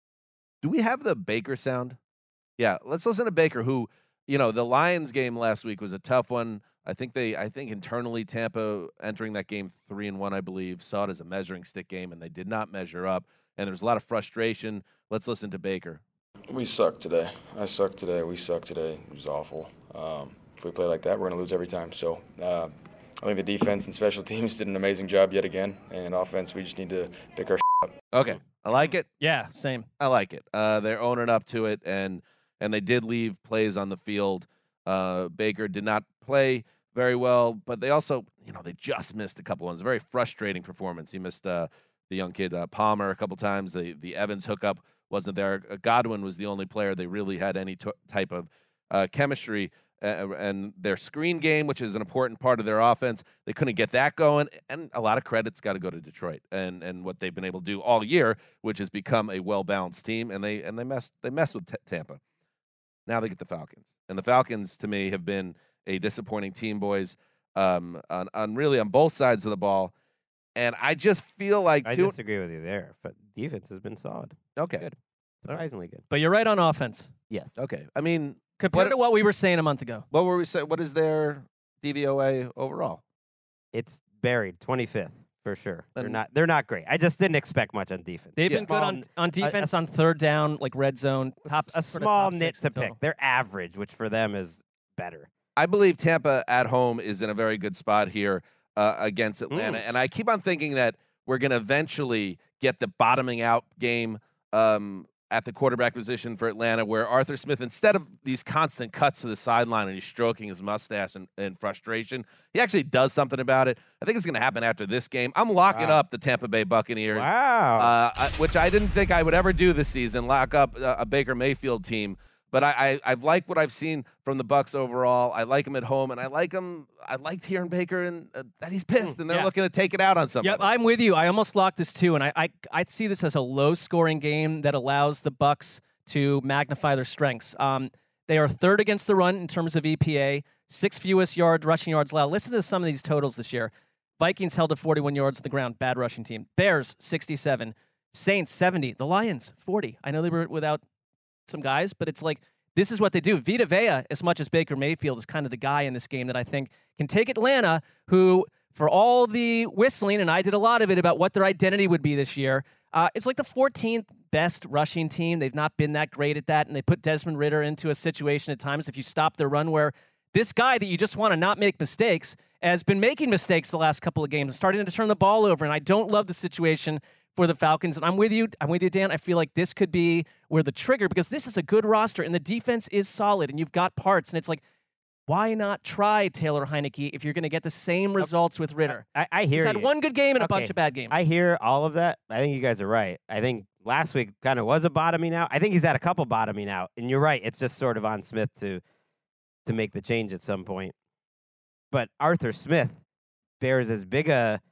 do we have the Baker sound? Yeah, let's listen to Baker, who, you know, the Lions game last week was a tough one. I think they, I think internally Tampa entering that game three and one, I believe, saw it as a measuring stick game, and they did not measure up. And there's a lot of frustration. Let's listen to Baker. We sucked today. I sucked today. We sucked today. It was awful. Um, if we play like that, we're going to lose every time. So uh, I think the defense and special teams did an amazing job yet again. And offense, we just need to pick our up. Okay. I like it. Yeah, same. I like it. Uh, they're owning up to it, and and they did leave plays on the field. Uh, Baker did not play very well, but they also, you know, they just missed a couple ones. A very frustrating performance. He missed uh, the young kid uh, Palmer a couple times. The the Evans hookup wasn't there. Uh, Godwin was the only player they really had any t- type of uh, chemistry. Uh, and their screen game, which is an important part of their offense, they couldn't get that going. And a lot of credit's got to go to Detroit and, and what they've been able to do all year, which has become a well-balanced team. And they and they messed they messed with t- Tampa. Now they get the Falcons, and the Falcons to me have been a disappointing team, boys, um, on on really on both sides of the ball. And I just feel like I two- disagree with you there, but defense has been solid. Okay, Good. Surprisingly good. But you're right on offense. Yes. okay. I mean, Compared What- to what we were saying a month ago. what were we saying? What is their D V O A overall? It's buried twenty-fifth for sure. They're And- not they're not great. I just didn't expect much on defense. They've Yeah. been good on, Um, on a- defense a on s- third down, like red zone. Top, a sort of small top nit six to in total. pick. They're average, which for them is better. I believe Tampa at home is in a very good spot here uh, against Atlanta. Mm. And I keep on thinking that we're going to eventually get the bottoming out game um, at the quarterback position for Atlanta, where Arthur Smith, instead of these constant cuts to the sideline and he's stroking his mustache in, in frustration, he actually does something about it. I think it's going to happen after this game. I'm locking Wow. up the Tampa Bay Buccaneers, Wow. uh, I- which I didn't think I would ever do this season, lock up uh, a Baker Mayfield team. But I, I I've liked what I've seen from the Bucs overall. I like him at home, and I like him. I liked hearing Baker and uh, that he's pissed, and they're Yeah. looking to take it out on somebody. Yep, I'm with you. I almost locked this too, and I, I I see this as a low-scoring game that allows the Bucs to magnify their strengths. Um, they are third against the run in terms of E P A, sixth fewest yard rushing yards allowed. Listen to some of these totals this year. Vikings held to forty-one yards on the ground, bad rushing team. Bears sixty-seven, Saints seventy, the Lions forty. I know they were without some guys, but it's like this is what they do. Vita Vea, as much as Baker Mayfield, is kind of the guy in this game that I think can take Atlanta, who, for all the whistling, and I did a lot of it about what their identity would be this year, uh, it's like the fourteenth best rushing team. They've not been that great at that, and they put Desmond Ridder into a situation at times, if you stop their run, where this guy that you just want to not make mistakes has been making mistakes the last couple of games and starting to turn the ball over. And I don't love the situation for the Falcons. And I'm with you. I'm with you, Dan. I feel like this could be where the trigger, because this is a good roster and the defense is solid and you've got parts. And it's like, why not try Taylor Heineke if you're going to get the same results with Ritter? I, I hear He's had you. one good game and a Okay, bunch of bad games. I hear all of that. I think you guys are right. I think last week kind of was a bottoming out. I think he's had a couple bottoming out. And you're right. It's just sort of on Smith to to make the change at some point. But Arthur Smith bears as big a,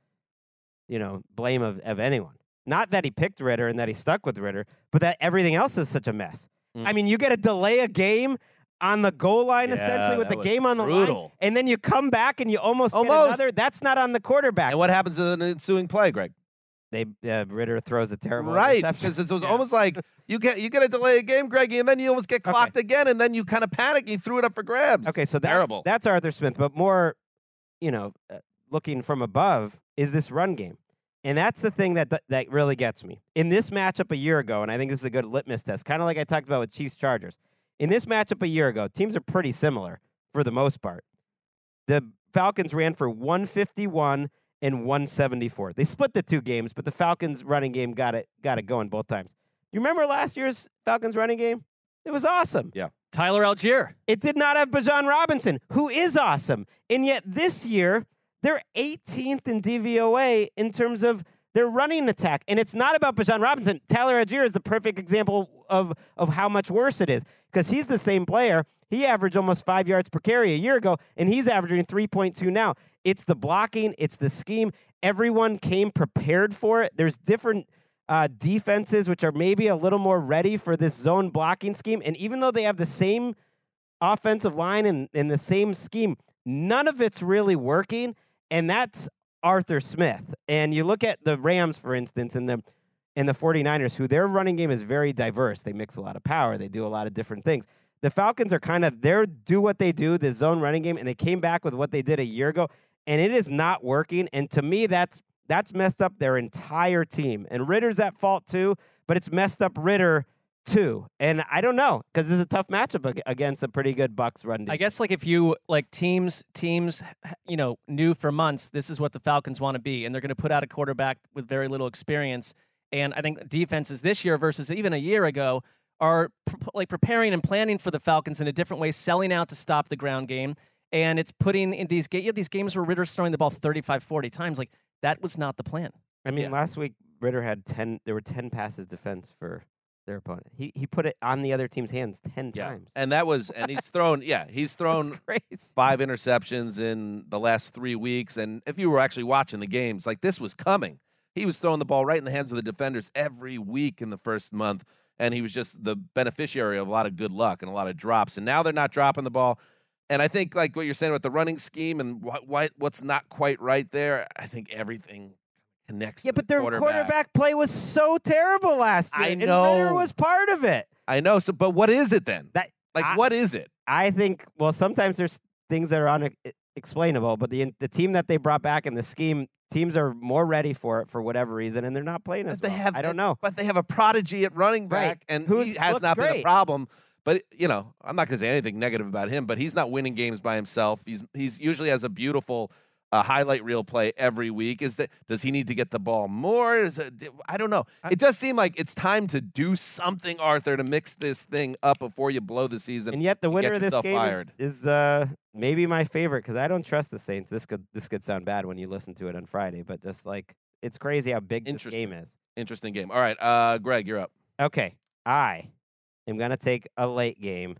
you know, blame of, of anyone. Not that he picked Ritter and that he stuck with Ritter, but that everything else is such a mess. Mm. I mean, you get to delay a game on the goal line, Yeah, essentially, with that the was game on the brutal. line, and then you come back and you almost, Almost. get another. That's not on the quarterback. And what happens in the ensuing play, Greg? They uh, Ritter throws a terrible Right, interception. because it was Yeah. almost like you get you get to delay a game, Greggy, and then you almost get clocked again, and then you kind of panic and you threw it up for grabs. Okay, so that's, terrible. that's Arthur Smith, but more, you know, uh, looking from above is this run game. And that's the thing that that really gets me. In this matchup a year ago, and I think this is a good litmus test, kind of like I talked about with Chiefs-Chargers. In this matchup a year ago, teams are pretty similar for the most part. The Falcons ran for one fifty-one and one seventy-four. They split the two games, but the Falcons running game got it got it going both times. You remember last year's Falcons running game? It was awesome. Yeah. Tyler Algier. It did not have Bijan Robinson, who is awesome. And yet this year, they're eighteenth in D V O A in terms of their running attack. And it's not about Bijan Robinson. Tyler Algier is the perfect example of, of how much worse it is, because he's the same player. He averaged almost five yards per carry a year ago, and he's averaging three point two now. It's the blocking. It's the scheme. Everyone came prepared for it. There's different uh, defenses which are maybe a little more ready for this zone blocking scheme. And even though they have the same offensive line and, and the same scheme, none of it's really working, and that's Arthur Smith. And you look at the Rams, for instance, and the and the 49ers, who their running game is very diverse. They mix a lot of power. They do a lot of different things. The Falcons are kind of, they do what they do, the zone running game, and they came back with what they did a year ago, and it is not working. And to me, that's that's messed up their entire team. And Ritter's at fault too, but it's messed up Ritter too. And I don't know, because this is a tough matchup ag- against a pretty good Bucs run defense. I guess like if you like teams teams you know knew for months this is what the Falcons want to be, and they're going to put out a quarterback with very little experience. And I think defenses this year versus even a year ago are pr- like preparing and planning for the Falcons in a different way, selling out to stop the ground game. And it's putting in these ga- you have these games where Ritter's throwing the ball thirty-five, forty times. Like that was not the plan. I mean, Yeah. last week Ritter had ten. There were ten passes defense for their opponent. He he put it on the other team's hands ten Yeah. times. And that was, and he's thrown, yeah, he's thrown Crazy. five interceptions in the last three weeks. And if you were actually watching the games, like this was coming. He was throwing the ball right in the hands of the defenders every week in the first month. And he was just the beneficiary of a lot of good luck and a lot of drops. And now they're not dropping the ball. And I think like what you're saying about the running scheme and what, what what's not quite right there, I think everything connects. Yeah, to the but their quarterback. quarterback play was so terrible last year. I And Ritter know. was part of it. I know. So, but what is it then? That Like, I- what is it? I think. Well, sometimes there's things that are unexplainable, but the the team that they brought back in the scheme, teams are more ready for it for whatever reason, and they're not playing as But they well. have. I don't know. But they have a prodigy at running back, Right. and Who's- he has looks not been a great. problem. But you know, I'm not going to say anything negative about him. But he's not winning games by himself. He's he's usually has a beautiful uh, highlight reel play every week. Is that does he need to get the ball more? Is it, I don't know. It does seem like it's time to do something, Arthur, to mix this thing up before you blow the season. And yet the and winner get of this yourself game is, fired. is uh, maybe my favorite, because I don't trust the Saints. This could this could sound bad when you listen to it on Friday, but just like it's crazy how big this Interesting. game is. Interesting game. All right, uh, Greg, you're up. Okay, I am gonna take a late game.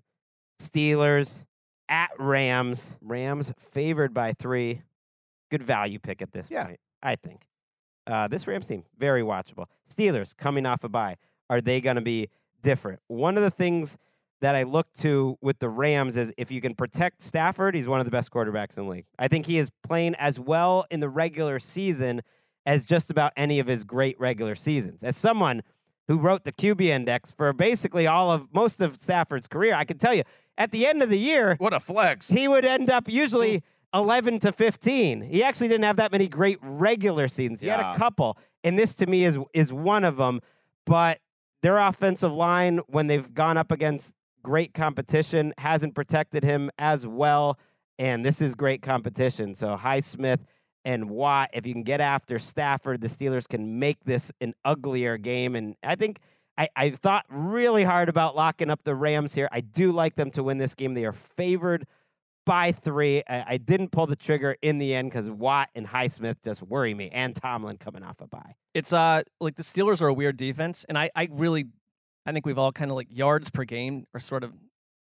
Steelers at Rams. Rams favored by three. Good value pick at this Yeah. point, I think. Uh, this Rams team, very watchable. Steelers coming off a bye. Are they going to be different? One of the things that I look to with the Rams is if you can protect Stafford, he's one of the best quarterbacks in the league. I think he is playing as well in the regular season as just about any of his great regular seasons. As someone who wrote the Q B index for basically all of most of Stafford's career, I can tell you, at the end of the year, What a flex. he would end up usually eleven to fifteen. He actually didn't have that many great regular seasons. He had Yeah. a couple, and this to me is is one of them. But their offensive line, when they've gone up against great competition, hasn't protected him as well and this is great competition. So Highsmith and Watt, if you can get after Stafford, the Steelers can make this an uglier game. And I think I, I thought really hard about locking up the Rams here. I do like them to win this game. They are favored by three. I, I didn't pull the trigger in the end because Watt and Highsmith just worry me, and Tomlin coming off a bye. It's uh like the Steelers are a weird defense, and I, I really I think we've all kind of like yards per game are sort of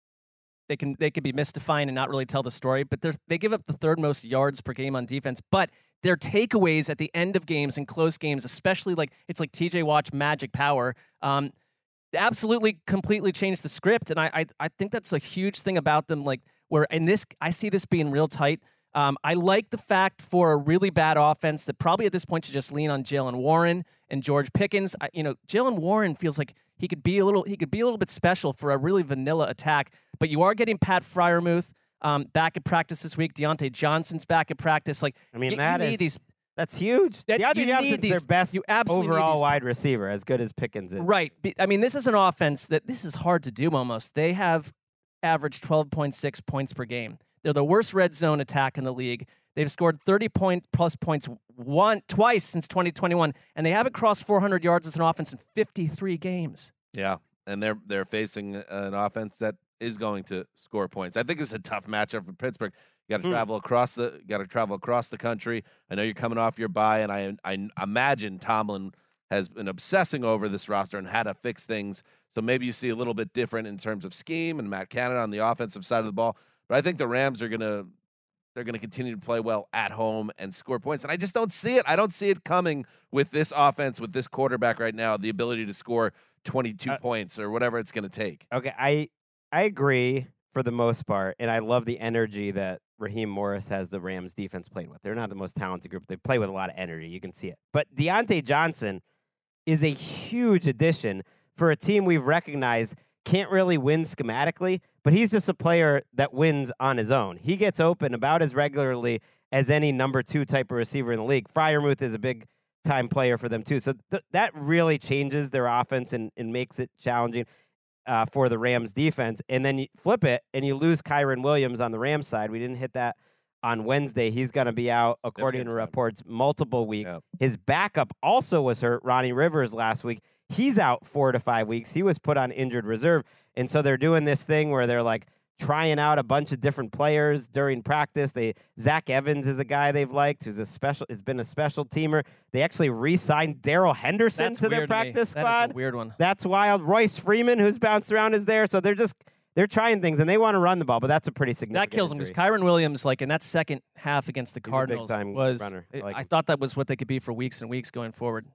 they can they can be mystifying and not really tell the story, but they they give up the third most yards per game on defense, but their takeaways at the end of games and close games, especially like it's like T J Watt's magic power, um, absolutely completely changed the script, and I, I I think that's a huge thing about them. Like where in this, I see this being real tight. Um, I like the fact for a really bad offense that probably at this point should just lean on Jaylen Warren and George Pickens. I, you know, Jaylen Warren feels like he could be a little he could be a little bit special for a really vanilla attack. But you are getting Pat Freiermuth um, back at practice this week. Deontay Johnson's back at practice. Like I mean, y- that you is need these. That's huge. That, Deontay you Johnson's need these, their best you absolutely need overall these- wide receiver, as good as Pickens is. Right. Be- I mean, this is an offense that this is hard to do almost. They have averaged twelve point six points per game. They're the worst red zone attack in the league. They've scored thirty point plus points one twice since twenty twenty-one, and they haven't crossed four hundred yards as an offense in fifty-three games. Yeah, and they're they're facing an offense that is going to score points. I think it's a tough matchup for Pittsburgh. You got to Hmm. travel across the got to travel across the country. I know you're coming off your bye, and I I imagine Tomlin has been obsessing over this roster and how to fix things. So maybe you see a little bit different in terms of scheme and Matt Canada on the offensive side of the ball. But I think the Rams are gonna they're gonna continue to play well at home and score points. And I just don't see it. I don't see it coming with this offense, with this quarterback right now, the ability to score twenty-two Uh, points or whatever it's gonna take. Okay, I I agree for the most part, and I love the energy that Raheem Morris has the Rams defense playing with. They're not the most talented group. They play with a lot of energy. You can see it. But Deontay Johnson is a huge addition for a team we've recognized can't really win schematically, but he's just a player that wins on his own. He gets open about as regularly as any number two type of receiver in the league. Freiermuth is a big time player for them too. So th- that really changes their offense and, and makes it challenging uh, for the Rams defense. And then you flip it and you lose Kyron Williams on the Rams side. We didn't hit that on Wednesday. He's going to be out, according to time. reports, multiple weeks. Yeah. His backup also was hurt, Ronnie Rivers, last week. He's out four to five weeks. He was put on injured reserve. And so they're doing this thing where they're like trying out a bunch of different players during practice. They Zach Evans is a guy they've liked who's a special has been a special teamer. They actually re-signed Daryl Henderson That's to their weird to me. practice That is squad. a weird one. That's wild. Royce Freeman, who's bounced around, is there. So they're just they're trying things and they want to run the ball, but that's a pretty significant. That kills him because injury. Kyron Williams, like in that second half against the He's a Cardinals, big-time was runner. I I, like I him. thought that was what they could be for weeks and weeks going forward.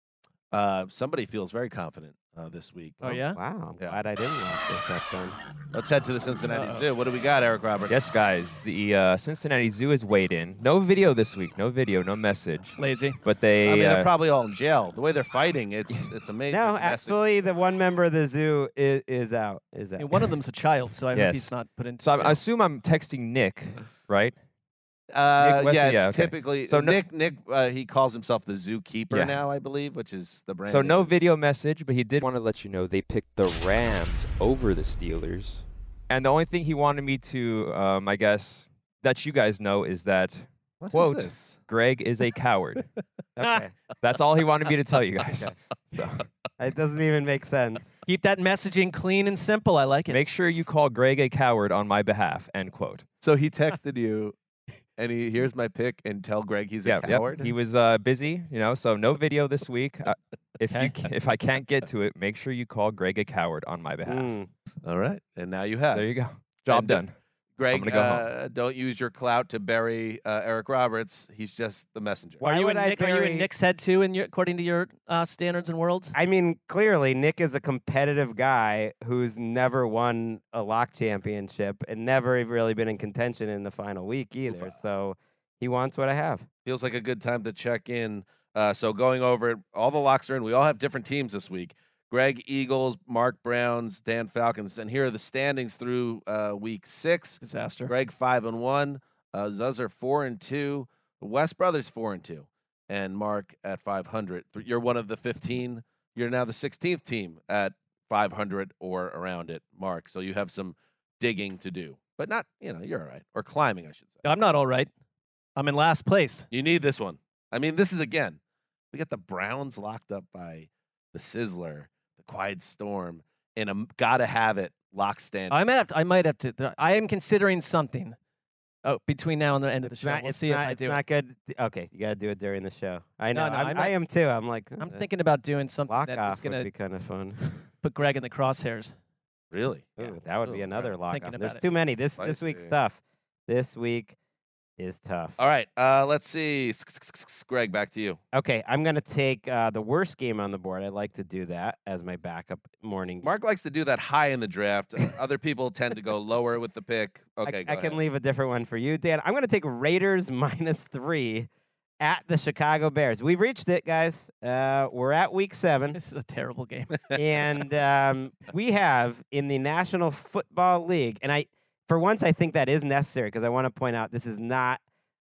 Uh, somebody feels very confident uh, this week. Oh, yeah? Wow, I'm Yeah. glad I didn't watch this that time. Let's head to the Cincinnati Uh-oh. Zoo. What do we got, Eric Roberts? Yes, guys. The uh, Cincinnati Zoo is weighed in. No video this week. No video. No message. Lazy. But they. I mean, uh, they're probably all in jail. The way they're fighting, it's it's amazing. No, Domestic- actually, the one member of the zoo is, is out. Is out. And one of them's a child, so I hope Yes. he's not put into so I, jail. I assume I'm texting Nick, right? Uh, Nick Weston, yeah, it's yeah, okay. typically So no- Nick. Nick, uh, he calls himself the zookeeper Yeah. now, I believe, which is the brand. So no is- video message, but he did want to let you know they picked the Rams over the Steelers. And the only thing he wanted me to, um, I guess, that you guys know is that, What is quote, this? Greg is a coward. Okay. That's all he wanted me to tell you guys. Okay. So It doesn't even make sense. Keep that messaging clean and simple. I like it. make sure you call Greg a coward on my behalf, end quote. So he texted you, and he here's my pick, and tell Greg he's Yeah, a yep. coward. He was uh, busy, you know, so no video this week. Uh, if you Okay. ca- if I can't get to it, make sure you call Greg a coward on my behalf. Mm. All right, and now you have. There you go. Job And, uh, done. Greg, gonna go home. uh, don't use your clout to bury uh, Eric Roberts. He's just the messenger. Why are you would in I Nick, are you bury- in Nick's head too, in your, according to your uh, standards and worlds? I mean, clearly, Nick is a competitive guy who's never won a lock championship and never really been in contention in the final week either. So he wants what I have. Feels like a good time to check in. Uh, so going over it, all the locks are in. We all have different teams this week. Greg Eagles, Mark Browns, Dan Falcons, and here are the standings through uh, week six. Disaster. Greg five and one, uh, Zuzzer four and two, West Brothers four and two, and Mark at five hundred. You're one of the fifteen. You're now the sixteenth team at five hundred or around it, Mark. So you have some digging to do, but not, you know, you're all right. Or climbing, I should say. I'm not all right. I'm in last place. You need this one. I mean, this is, again, we got the Browns locked up by the Sizzler, the Quiet Storm, and a gotta have it lock stand. I might have to. I might have to. I am considering something. Oh, between now and the end of the It's show, not, we'll it's see not, if I it's do. not good. Okay, you got to do it during the show. I know. No, no, I'm, I'm I not- am too. I'm like, I'm uh, thinking about doing something lock that off is going would to be kind of fun. put Greg in the crosshairs. Really? Ooh, that would be Ooh, another right. lock Thinking off. about There's it. too many. This I this week's see. tough. This week is tough. All right, uh, let's see. Greg, back to you. Okay, I'm gonna take uh, the worst game on the board. I like to do that as my backup morning. game. Mark likes to do that high in the draft. Uh, other people tend to go lower with the pick. Okay, I, go I ahead. can leave a different one for you, Dan. I'm gonna take Raiders minus three at the Chicago Bears. We've reached it, guys. Uh, we're at week seven. This is a terrible game. and um, we have in the National Football League, and I, for once, I think that is necessary because I want to point out this is not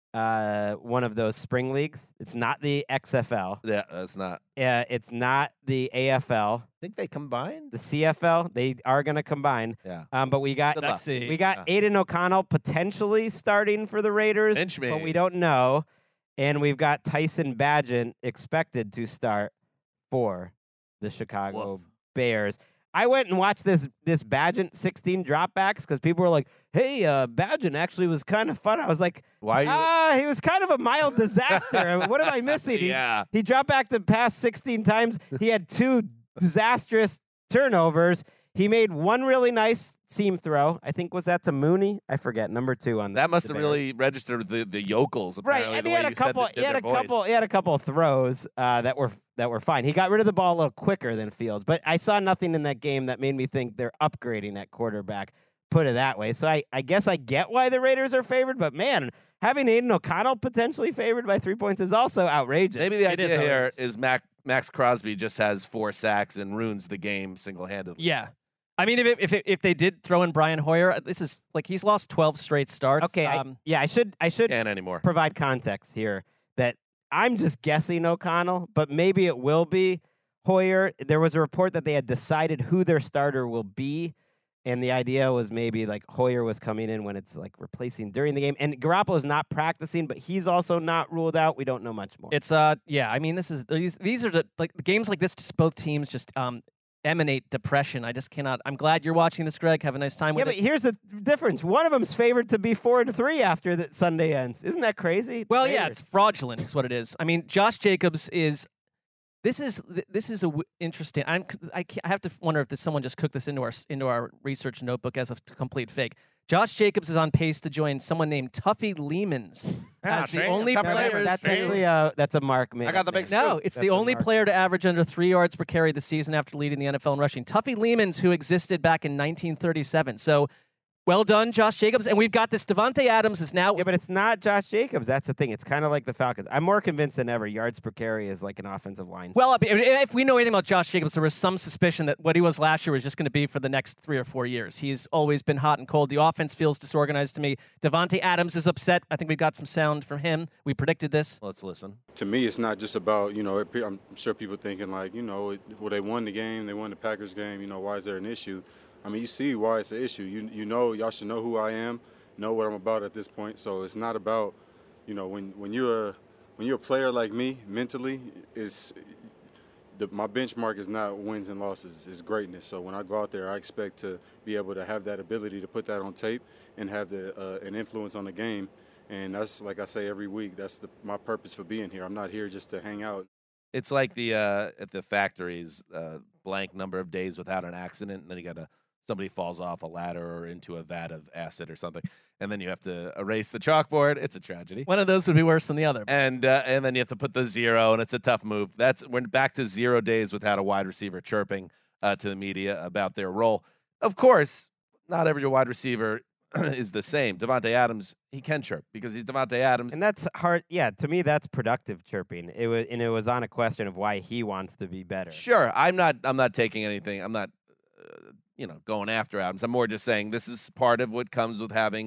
uh, one of those spring leagues. It's not the X F L. Yeah, that's not. Uh, it's not the A F L. I think they combined. The C F L. They are going to combine. Yeah. Um, but we got Good luck. Let's see. we got Yeah. Aiden O'Connell potentially starting for the Raiders, Pinch me. but we don't know. And we've got Tyson Bagent expected to start for the Chicago Woof. Bears. I went and watched this this Bagent sixteen dropbacks because people were like, "Hey, uh, Bagent actually was kind of fun." I was like, Why are you? "Ah, he was kind of a mild disaster. I mean, what am I missing?" He, yeah. he dropped back the pass sixteen times. He had two disastrous turnovers. He made one really nice seam throw. I think was that to Mooney? I forget. Number two on the, That must the have Bears. really registered with the, the yokels. Right, apparently, and the he way had a you said couple. that- He did had their a voice. couple. He had a couple of throws uh, that were that were fine. He got rid of the ball a little quicker than Fields, but I saw nothing in that game that made me think they're upgrading at quarterback. Put it that way. So I, I guess I get why the Raiders are favored, but man, having Aiden O'Connell potentially favored by three points is also outrageous. Maybe the It is idea here outrageous. is Mac, Max Crosby just has four sacks and ruins the game single handedly. Yeah. I mean, if it, if it, if they did throw in Brian Hoyer, this is like he's lost twelve straight starts. Okay, I, Um, yeah, I should I should Can't anymore. provide context here that I'm just guessing O'Connell, but maybe it will be Hoyer. There was a report that they had decided who their starter will be, and the idea was maybe like Hoyer was coming in when it's like replacing during the game. And Garoppolo's not practicing, but he's also not ruled out. We don't know much more. It's uh yeah, I mean this is these these are the like the games like this just both teams just um emanate depression. I just cannot. I'm glad you're watching this, Greg. Have a nice time yeah, with but it. here's the difference. One of them's favored to be four and three after the Sunday ends. Isn't that crazy? Well, yeah, Raiders. it's fraudulent is what it is. I mean, Josh Jacobs is this is this is a w- interesting. I'm I, can't, I have to wonder if this someone just cooked this into our s- into our research notebook as a f- complete fake. Josh Jacobs is on pace to join someone named Tuffy Lehmans Yeah, as the see? only Tuffy No, player. Lehmans. that's Straight. actually a that's a mark. made I got up the big name. No, scoop. it's That's the a only mark. player to average under three yards per carry this season after leading the N F L in rushing. Tuffy Lehmans, who existed back in nineteen thirty-seven. So, well done, Josh Jacobs. And we've got this Devontae Adams is now. Yeah, but it's not Josh Jacobs. That's the thing. It's kind of like the Falcons. I'm more convinced than ever. Yards per carry is like an offensive line. Well, if we know anything about Josh Jacobs, there was some suspicion that what he was last year was just going to be for the next three or four years. He's always been hot and cold. The offense feels disorganized to me. Devontae Adams is upset. I think we've got some sound from him. We predicted this. Let's listen. To me, it's not just about, you know, it, I'm sure people thinking like, you know, it, well, they won the game, they won the Packers game, you know, why is there an issue? I mean, you see why it's an issue. You you know, y'all should know who I am, know what I'm about at this point. So it's not about, you know, when, when you're a, when you're a player like me, mentally, it's the, my benchmark is not wins and losses, it's greatness. So when I go out there, I expect to be able to have that ability to put that on tape and have the uh, an influence on the game. And that's, like I say every week, that's the, my purpose for being here. I'm not here just to hang out. It's like the uh, at the factories, uh, blank number of days without an accident, and then you got to somebody falls off a ladder or into a vat of acid or something, and then you have to erase the chalkboard. It's a tragedy. One of those would be worse than the other. And uh, and then you have to put the zero, and it's a tough move. That's we're back to zero days without a wide receiver chirping uh, to the media about their role. Of course, not every wide receiver is the same. Devontae Adams, he can chirp because he's Devontae Adams. And that's hard. Yeah, to me, that's productive chirping. It was, and it was on a question of why he wants to be better. Sure, I'm not. I'm not taking anything. I'm not, uh, you know, going after Adams. I'm more just saying this is part of what comes with having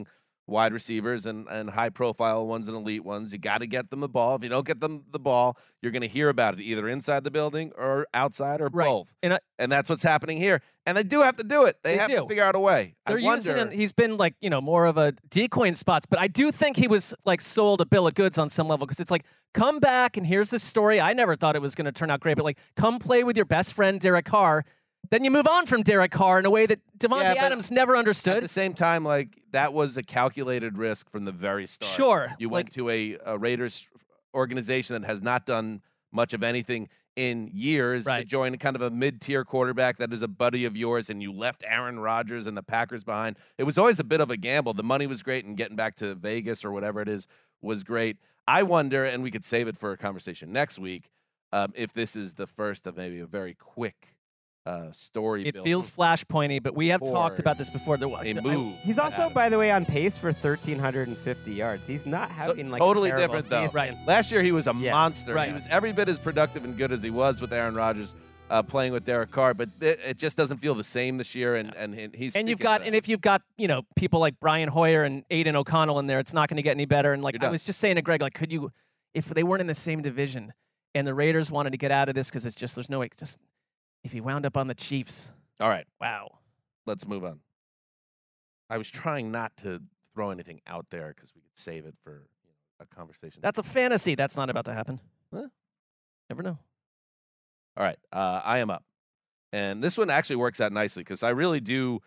wide receivers and, and high-profile ones and elite ones. You got to get them the ball. If you don't get them the ball, you're going to hear about it either inside the building or outside or Right. both. And, I, And that's what's happening here. And they do have to do it. They, They have do. to figure out a way. they're I wonder. using him. He's been like, you know, more of a decoy in spots, but I do think he was like sold a bill of goods on some level because it's like, come back and here's the story. I never thought it was going to turn out great, but like, come play with your best friend, Derek Carr. Then you move on from Derek Carr in a way that Devontae Yeah, but Adams never understood. At the same time, like that was a calculated risk from the very start. Sure. You went like, to a, a Raiders organization that has not done much of anything in years. Right. You joined kind of a mid-tier quarterback that is a buddy of yours, and you left Aaron Rodgers and the Packers behind. It was always a bit of a gamble. The money was great, and getting back to Vegas or whatever it is was great. I wonder, and we could save it for a conversation next week, um, if this is the first of maybe a very quick uh, story. it build. feels flashpointy, but we have talked Or about this before. There, a move. He's also, by the way, on pace for one thousand three hundred fifty yards. He's not So, having like totally a terrible different though. season. Right. Last year he was a Yeah. monster. Right. He was every bit as productive and good as he was with Aaron Rodgers uh, playing with Derek Carr, but it, it just doesn't feel the same this year. And and, and he's and you've speaking to got, that. and if you've got, you know, people like Brian Hoyer and Aiden O'Connell in there, it's not going to get any better. And like You're I done. was just saying to Greg, like, could you, if they weren't in the same division, and the Raiders wanted to get out of this because it's just there's no way. Just if he wound up on the Chiefs, All right, wow. let's move on. I was trying not to throw anything out there because we could save it for you know, a conversation. That's a fantasy. That's not about to happen. Huh? Never know. All right, uh, I am up. And this one actually works out nicely because I really do.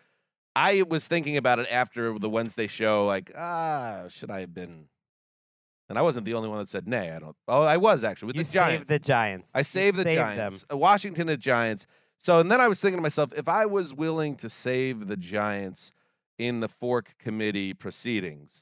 I was thinking about it after the Wednesday show, like, ah, should I have been? And I wasn't the only one that said nay. I don't. Oh, I was actually with You the Giants. saved the Giants. I saved the saved Giants. them. Uh, Washington the Giants. So, and then I was thinking to myself, if I was willing to save the Giants in the Fork Committee proceedings,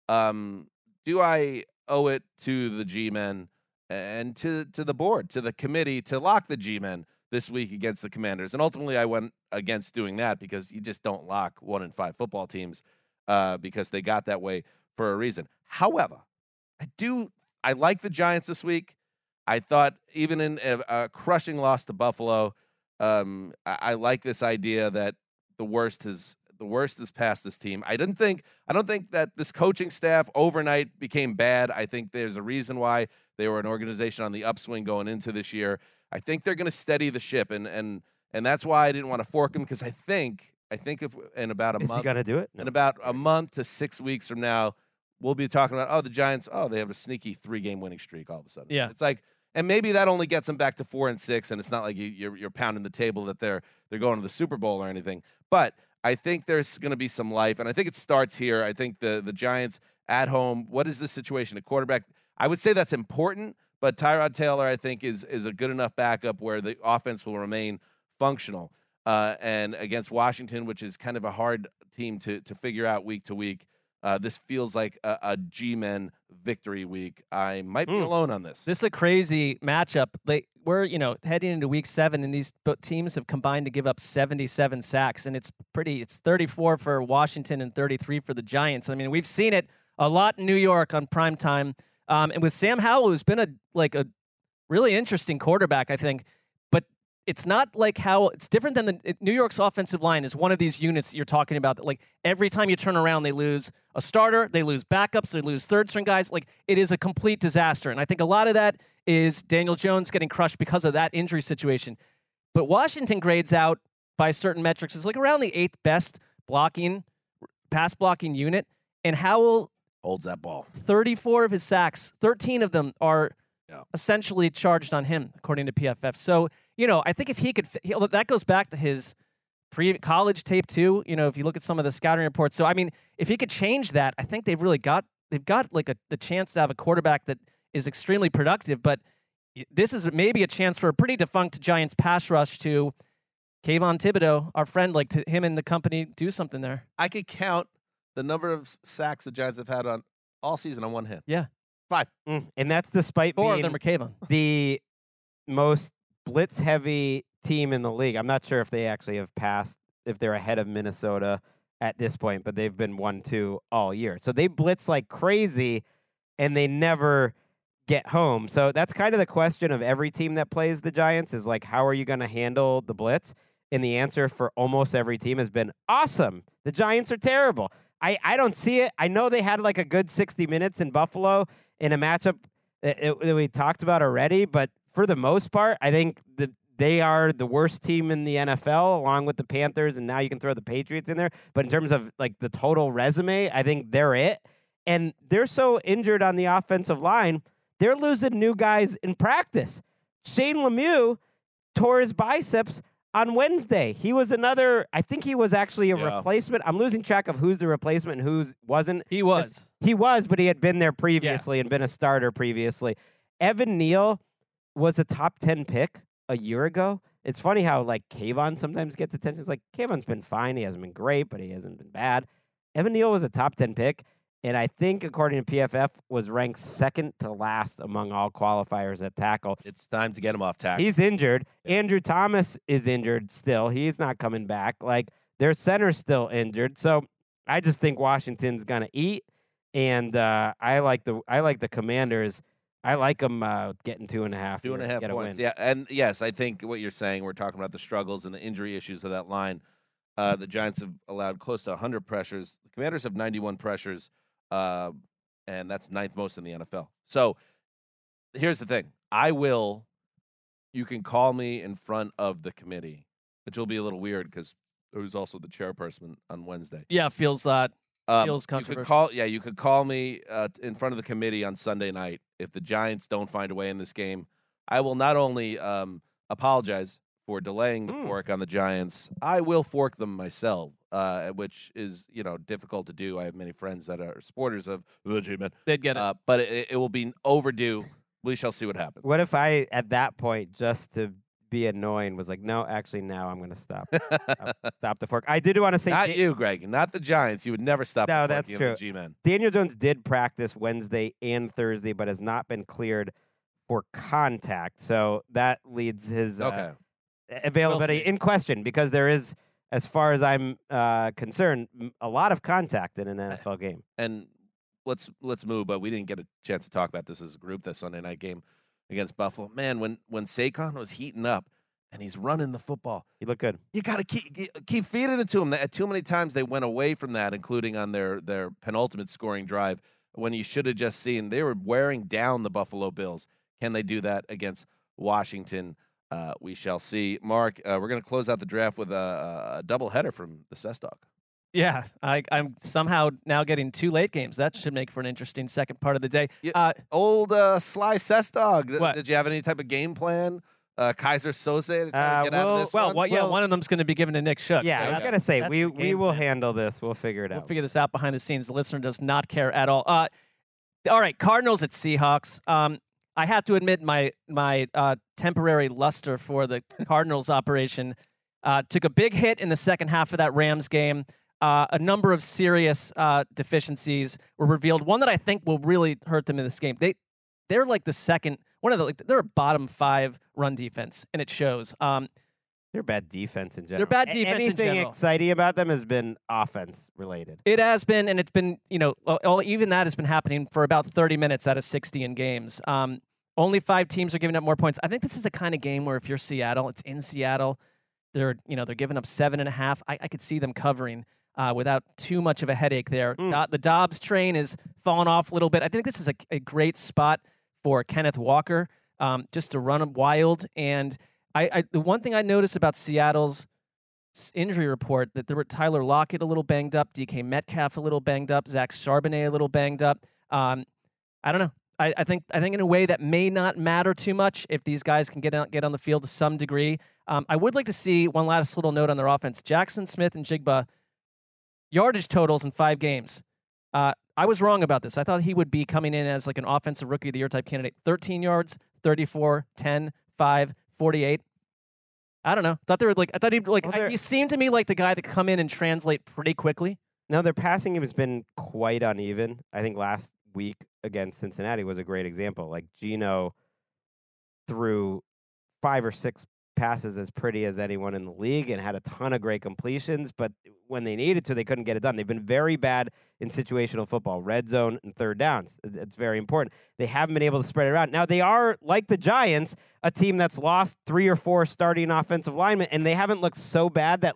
um, do I owe it to the G-men and to to the board, to the committee, to lock the G-men this week against the Commanders? And ultimately, I went against doing that because you just don't lock one in five football teams uh, because they got that way for a reason. However, I do. I like the Giants this week. I thought even in a, a crushing loss to Buffalo, um, I, I like this idea that the worst has the worst has past this team. I didn't think. I don't think that this coaching staff overnight became bad. I think there's a reason why they were an organization on the upswing going into this year. I think they're going to steady the ship, and and and that's why I didn't want to fork them because I think I think if in about a Is month, he gonna do it? No. in about a month to six weeks from now, we'll be talking about, oh, the Giants, oh, they have a sneaky three-game winning streak all of a sudden. Yeah. It's like, and maybe that only gets them back to four and six, and it's not like you, you're, you're pounding the table that they're they're going to the Super Bowl or anything. But I think there's going to be some life, and I think it starts here. I think the the Giants at home, what is the situation at quarterback? I would say that's important, but Tyrod Taylor, I think, is is a good enough backup where the offense will remain functional. Uh, and against Washington, which is kind of a hard team to to figure out week to week, Uh, this feels like a, a G-men victory week. I might be Mm. alone on this. This is a crazy matchup. They, we're, you know, heading into week seven, and these both teams have combined to give up seventy-seven sacks, and it's pretty. It's thirty-four for Washington and thirty-three for the Giants. I mean, we've seen it a lot in New York on prime time, um, and with Sam Howell, who's been a like a really interesting quarterback, I think. But it's not like how it's different than the it, New York's offensive line is one of these units that you're talking about that like every time you turn around, they lose a starter, they lose backups, they lose third string guys. Like it is a complete disaster. And I think a lot of that is Daniel Jones getting crushed because of that injury situation. But Washington grades out by certain metrics is like around the eighth best blocking, pass blocking unit. And Howell holds that ball. thirty-four of his sacks, thirteen of them are Yeah. essentially charged on him, according to P F F. So, you know, I think if he could, he, that goes back to his pre-college tape too. You know, if you look at some of the scouting reports. So, I mean, if he could change that, I think they've really got, they've got like a the chance to have a quarterback that is extremely productive. But this is maybe a chance for a pretty defunct Giants pass rush to Kayvon Thibodeau, our friend, like to him and the company do something there. I could count the number of sacks the Giants have had on all season on one hand. Yeah. Five. Mm, and that's despite Four of being them are Kayvon. the most blitz-heavy team in the league. I'm not sure if they actually have passed, if they're ahead of Minnesota at this point, but they've been one two all year. So they blitz like crazy, and they never get home. So that's kind of the question of every team that plays the Giants is like, how are you going to handle the blitz? And the answer for almost every team has been awesome. The Giants are terrible. I, I don't see it. I know they had like a good sixty minutes in Buffalo in a matchup that, that we talked about already, but for the most part, I think the they are the worst team in the N F L, along with the Panthers, and now you can throw the Patriots in there. But in terms of like the total resume, I think they're it. And they're so injured on the offensive line, they're losing new guys in practice. Shane Lemieux tore his biceps on Wednesday. He was another, I think he was actually a Yeah. replacement. I'm losing track of who's the replacement and who wasn't. He was. He was, but he had been there previously yeah. and been a starter previously. Evan Neal was a top ten pick a year ago. It's funny how like Kayvon sometimes gets attention. It's like Kayvon's been fine. He hasn't been great, but he hasn't been bad. Evan Neal was a top ten pick, and I think according to P F F was ranked second to last among all qualifiers at tackle. It's time to get him off tackle. He's injured. Andrew Thomas is injured still. He's not coming back. Like their center's still injured. So I just think Washington's gonna eat, and uh, I like the I like the Commanders. I like them uh, getting two and a half. Two and a half points. Yeah, and yes, I think what you're saying, we're talking about the struggles and the injury issues of that line. Uh, the Giants have allowed close to one hundred pressures. The Commanders have ninety-one pressures, uh, and that's ninth most in the N F L. So here's the thing. I will, you can call me in front of the committee, which will be a little weird because I was also the chairperson on Wednesday. Yeah, feels uh, Um, feels you controversial. could call, yeah, you could call me uh, in front of the committee on Sunday night if the Giants don't find a way in this game. I will not only um, apologize for delaying the Mm. fork on the Giants, I will fork them myself, uh, which is you know difficult to do. I have many friends that are supporters of the G-Men. They'd get it, uh, but it, it will be overdue. We shall see what happens. What if I, at that point, just to be annoying, was like, no, actually, now I'm going to stop. stop. Stop the fork. I did want to say, Not Da- you, Greg, not the Giants. You would never stop. No, the that's forking true. of the G-Men. Daniel Jones did practice Wednesday and Thursday, but has not been cleared for contact. So that leads his uh, Okay. availability We'll see. in question because there is, as far as I'm uh, concerned, m- a lot of contact in an N F L game. And let's let's move, but we didn't get a chance to talk about this as a group, this Sunday night game against Buffalo. Man, when when Saquon was heating up and he's running the football, He looked good. you got to keep keep feeding it to him. That- Too many times they went away from that, including on their their penultimate scoring drive, when you should have just seen they were wearing down the Buffalo Bills. Can they do that against Washington? Uh, we shall see. Mark, uh, we're going to close out the draft with a, a double header from the Cessdog. Yeah, I, I'm somehow now getting two late games. That should make for an interesting second part of the day. Yeah, Uh, Old uh, Sly Cessdog. Th- What? Did you have any type of game plan? Uh, Kaiser Sose to try Uh, to get out well- of this well, one? what, yeah, Well- one of them's going to be given to Nick Shook. Yeah, so I was that's- gonna say that's we your we game will plan. handle this. We'll figure it We'll out. figure this out behind the scenes. The listener does not care at all. Uh, all right, Cardinals at Seahawks. Um, I have to admit my my uh, temporary luster for the Cardinals operation uh, took a big hit in the second half of that Rams game. Uh, a number of serious uh, deficiencies were revealed. One that I think will really hurt them in this game. They they're like the second one of the like, they're a bottom five run defense, and it shows. Um, They're bad defense in general. They're bad A- defense in Anything general. exciting about them has been offense related. It has been, and it's been, you know, all, all- even that has been happening for about thirty minutes out of sixty in games. Um, only five teams are giving up more points. I think this is the kind of game where if you're Seattle, it's in Seattle. They're, you know, they're giving up seven and a half. I, I could see them covering uh, without too much of a headache there. Mm. Do- the Dobbs train is falling off a little bit. I think this is a, a great spot for Kenneth Walker um, just to run 'em wild. And I, I, the one thing I noticed about Seattle's s- injury report that there were Tyler Lockett a little banged up, D K Metcalf a little banged up, Zach Charbonnet a little banged up. Um, I don't know. I, I think I think in a way that may not matter too much if these guys can get out, get on the field to some degree. Um, I would like to see one last little note on their offense. Jackson Smith and Jigba yardage totals in five games. Uh, I was wrong about this. I thought he would be coming in as like an offensive rookie of the year type candidate. thirteen yards, thirty-four, ten, five, forty-eight. I don't know. Thought they were like I thought he'd like Well, I, they're- he seemed to me like the guy that could come in and translate pretty quickly. No, their passing game has been quite uneven. I think last week against Cincinnati was a great example. Like Geno threw five or six passes as pretty as anyone in the league and had a ton of great completions, but when they needed to, they couldn't get it done. They've been very bad in situational football, red zone and third downs. It- It's very important. They haven't been able to spread it around. Now, they are, like the Giants, a team that's lost three or four starting offensive linemen, and they haven't looked so bad that, like,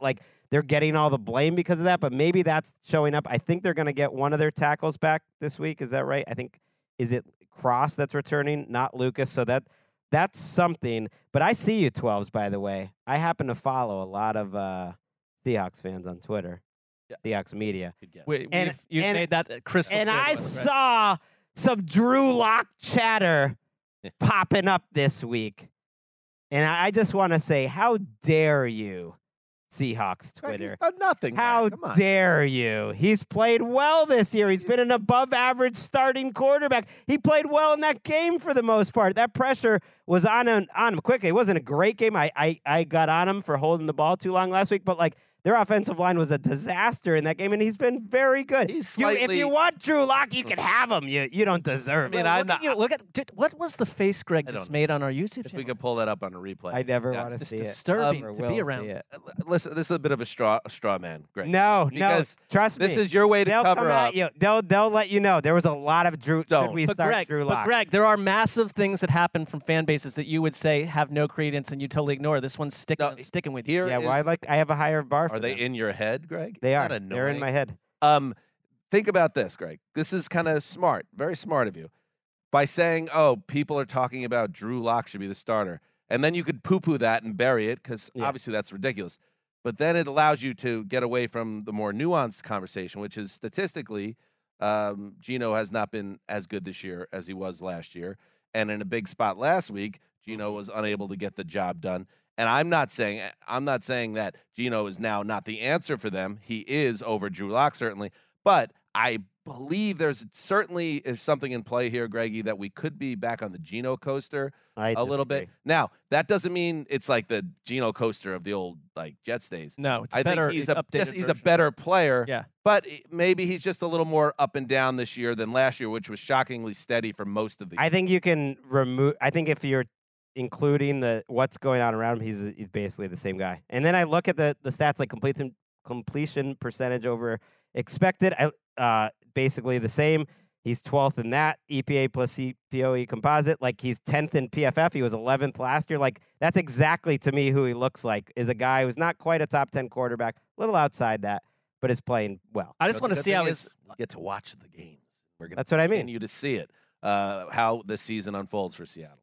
they're getting all the blame because of that, but maybe that's showing up. I think they're going to get one of their tackles back this week. Is that right? I think, is it Cross that's returning, not Lucas? So that that's something. But I see you, twelves, by the way. I happen to follow a lot of uh, Seahawks fans on Twitter, yeah. Seahawks media. Wait, and you and, made that crystal And clear I to us, right? saw some Drew Lock chatter popping up this week. And I just want to say, how dare you, Seahawks Twitter? He's done nothing. How Come on. dare you? He's played well this year. He's been an above-average starting quarterback. He played well in that game for the most part. That pressure was on him, on him quickly. It wasn't a great game. I, I I got on him for holding the ball too long last week, but like their offensive line was a disaster in that game, and he's been very good. He's You- if slightly- you want Drew Lock, you can have him. You you don't deserve I mean, it. I'm look not. at you. Look at dude, what was the face Greg I don't just know. made on our YouTube If channel? we could pull that up on a replay. I never Yeah. want to It's see disturbing it. to Or be will around. see it. Listen, this is a bit of a straw a straw man, Greg. No, because no. Trust this me. is your way to They'll cover come up. at you. They'll they'll let you know there was a lot of Drew. Don't. Should we But start Greg, Drew but Lock? Greg, there are massive things that happen from fan bases that you would say have no credence and you totally ignore. This one's sticking No, sticking with you. Here Yeah, is- well, I like. I have a higher bar. For are they them. in your head, Greg? They are. Isn't that They're in annoying? my head. Um, think about this, Greg. This is kind of smart, very smart of you. By saying, "Oh, people are talking about Drew Lock should be the starter," and then you could poo-poo that and bury it because Yeah. obviously that's ridiculous. But then it allows you to get away from the more nuanced conversation, which is statistically, um, Geno has not been as good this year as he was last year, and in a big spot last week, Geno was unable to get the job done. And I'm not saying I'm not saying that Geno is now not the answer for them. He is over Drew Lock certainly, but I believe there's certainly is something in play here, Greggy, that we could be back on the Geno coaster I a little bit. disagree. Now, that doesn't mean it's like the Geno coaster of the old like Jets days. No, it's I better. think he's a updated just, he's a version. better player. Yeah. But maybe he's just a little more up and down this year than last year, which was shockingly steady for most of the year. I think you can remove. I think if you're including the what's going on around him, he's, he's basically the same guy. And then I look at the the stats like completion completion percentage over expected. I, uh, basically the same. He's twelfth in that E P A plus C P O E composite. Like he's tenth in P F F. He was eleventh last year. Like that's exactly to me who he looks like, is a guy who's not quite a top ten quarterback, a little outside that, but is playing well. I just But want to the see good how thing he's. is we get to watch the games. We're gonna That's what I mean. continue to see it, uh, how the season unfolds for Seattle.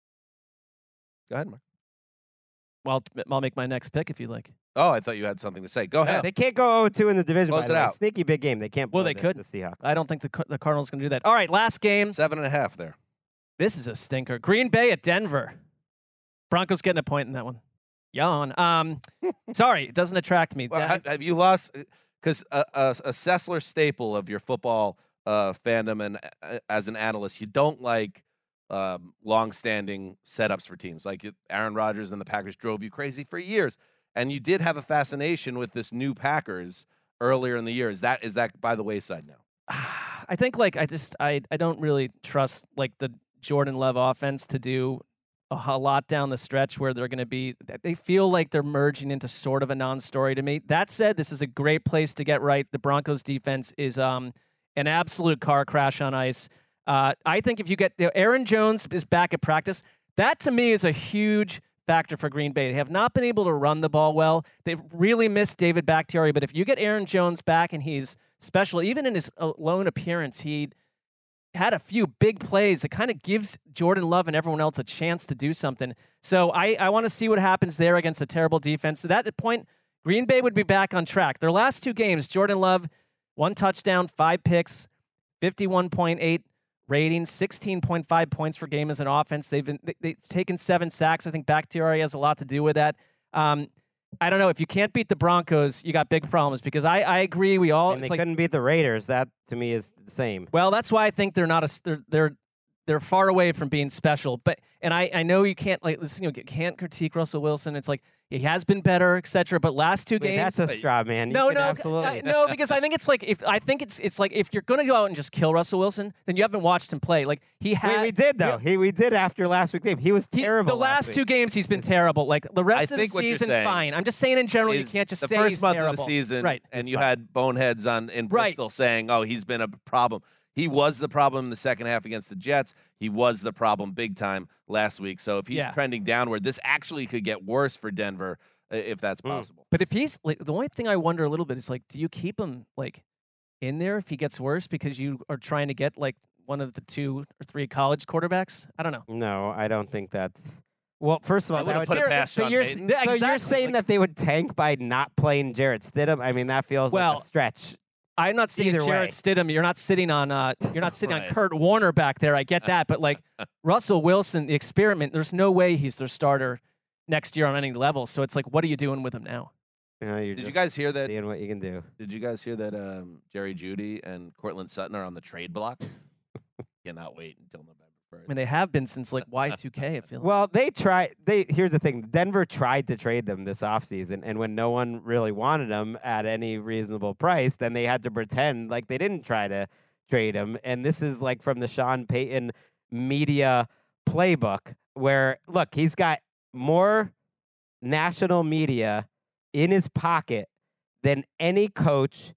Go ahead, Mark. Well, I'll make my next pick if you like. Oh, I thought you had something to say. Go Yeah, ahead. they can't go oh two in the division. Close by the it way. out. Sneaky big game. They can't. Well, blow they the, could. The Seahawks. I don't think the Car- the Cardinals can do that. All right, last game. Seven and a half there. This is a stinker. Green Bay at Denver. Broncos getting a point in that one. Yawn. Um, sorry, it doesn't attract me. Well, Dan- ha- have you lost? Because a, a, a Sessler staple of your football uh, fandom and uh, as an analyst, you don't like um, long-standing setups for teams. Like you- Aaron Rodgers and the Packers drove you crazy for years, and you did have a fascination with this new Packers earlier in the year. Is that is that by the wayside now? I think like I just I I don't really trust like the Jordan Love offense to do a, a lot down the stretch where they're going to be. They feel like they're merging into sort of a non-story to me. That said, this is a great place to get right. The Broncos defense is um an absolute car crash on ice. Uh, I think if you get Aaron Jones is back at practice, that to me is a huge factor for Green Bay. They have not been able to run the ball well. They've really missed David Bakhtiari, but if you get Aaron Jones back and he's special, even in his lone appearance, he had a few big plays that kind of gives Jordan Love and everyone else a chance to do something. So I, I want to see what happens there against a terrible defense. At that point, Green Bay would be back on track. Their last two games, Jordan Love, one touchdown, five picks, fifty-one point eight rating, sixteen point five points per game as an offense. They've been they, they've taken seven sacks. I think Bakhtiari has a lot to do with that. Um, I don't know. If you can't beat the Broncos, you got big problems because I, I agree. We all And they it's like, couldn't beat the Raiders. That to me is the same. well, that's why I think they're not a they're they're they're far away from being special. But and I, I know you can't like listen, you, know, you can't critique Russell Wilson. It's like he has been better, et cetera. But last two Wait, games, that's a straw man. You no, can no, absolutely. I- no, because I think it's like if I think it's it's like if you're going to go out and just kill Russell Wilson, then you haven't watched him play. Like he had, Wait, we did though. He we did after last week's game. He was he- terrible. the last week. two games, he's been terrible. Like the rest I of the think what you're season, saying fine. I'm just saying in general, you Is can't just the say first he's month terrible. of the season, right? and you had boneheads on in Right. Bristol saying, "Oh, he's been a problem." He was the problem in the second half against the Jets. He was the problem big time last week. So if he's Yeah. trending downward, this actually could get worse for Denver if that's possible. But if he's like, the only thing I wonder a little bit is like, do you keep him like in there if he gets worse because you are trying to get like one of the two or three college quarterbacks? I don't know. No, I don't think that's. Well, first of all, I that would've would, put it past so Sean you're, Payton. so Yeah, you're exactly. saying Like- that they would tank by not playing Jarrett Stidham? I mean, that feels like Well, a stretch. I'm not saying Either Jarrett way. Stidham. You're not sitting on. Uh, you're not sitting Right. on Kurt Warner back there. I get that, but like Russell Wilson, the experiment. There's no way he's their starter next year on any level. So it's like, what are you doing with him now? You know, you're Did you just guys hear that? seeing what you can do. Did you guys hear that um, Jerry Jeudy and Cortland Sutton are on the trade block? Cannot wait until November first. I mean, they have been since like Y two K. I feel. Well, they try. They here's the thing: Denver tried to trade them this offseason, and when no one really wanted them at any reasonable price, then they had to pretend like they didn't try to trade him. And this is like from the Sean Payton media playbook, where look, he's got more national media in his pocket than any coach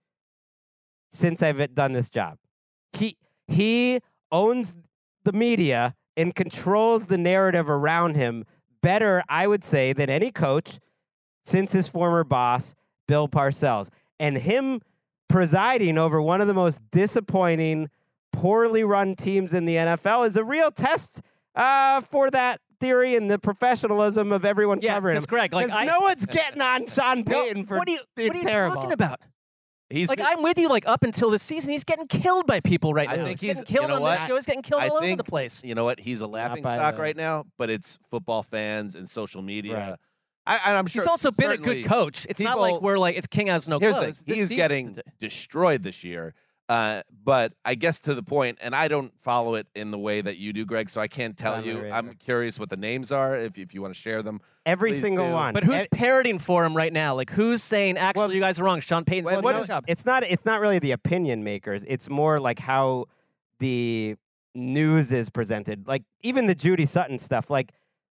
since I've done this job. He he owns the media and controls the narrative around him better, I would say, than any coach since his former boss, Bill Parcells. And him presiding over one of the most disappointing, poorly run teams in the N F L is a real test uh, for that theory and the professionalism of everyone Yeah, covering him. because Greg, like 'Cause I, no one's getting on Sean Payton for what are you, being what are you terrible. talking about? He's Like been- I'm with you. Like up until this season, he's getting killed by people right I now. think he's he's- getting killed you know on what? this show. He's getting killed I all over think- the place. You know what? He's a laughing by stock the- right now, but it's football fans and social media. Right. I, and I'm sure He's also been a certainly good coach. It's not like people- we're like it's king has no Here's the clothes. thing. This He's season's getting a- destroyed this year. Uh, but I guess to the point, and I don't follow it in the way that you do, Greg, so I can't tell On the you. radar. I'm curious what the names are, if, if you want to share them. Every Please single do. one. But who's E- parroting for him right now? Like who's saying, actually, Well- you guys are wrong. Sean Payton's Well, doing what a is- good job. It's not. It's not really the opinion makers. It's more like how the news is presented. Like even the Judy Sutton stuff. Like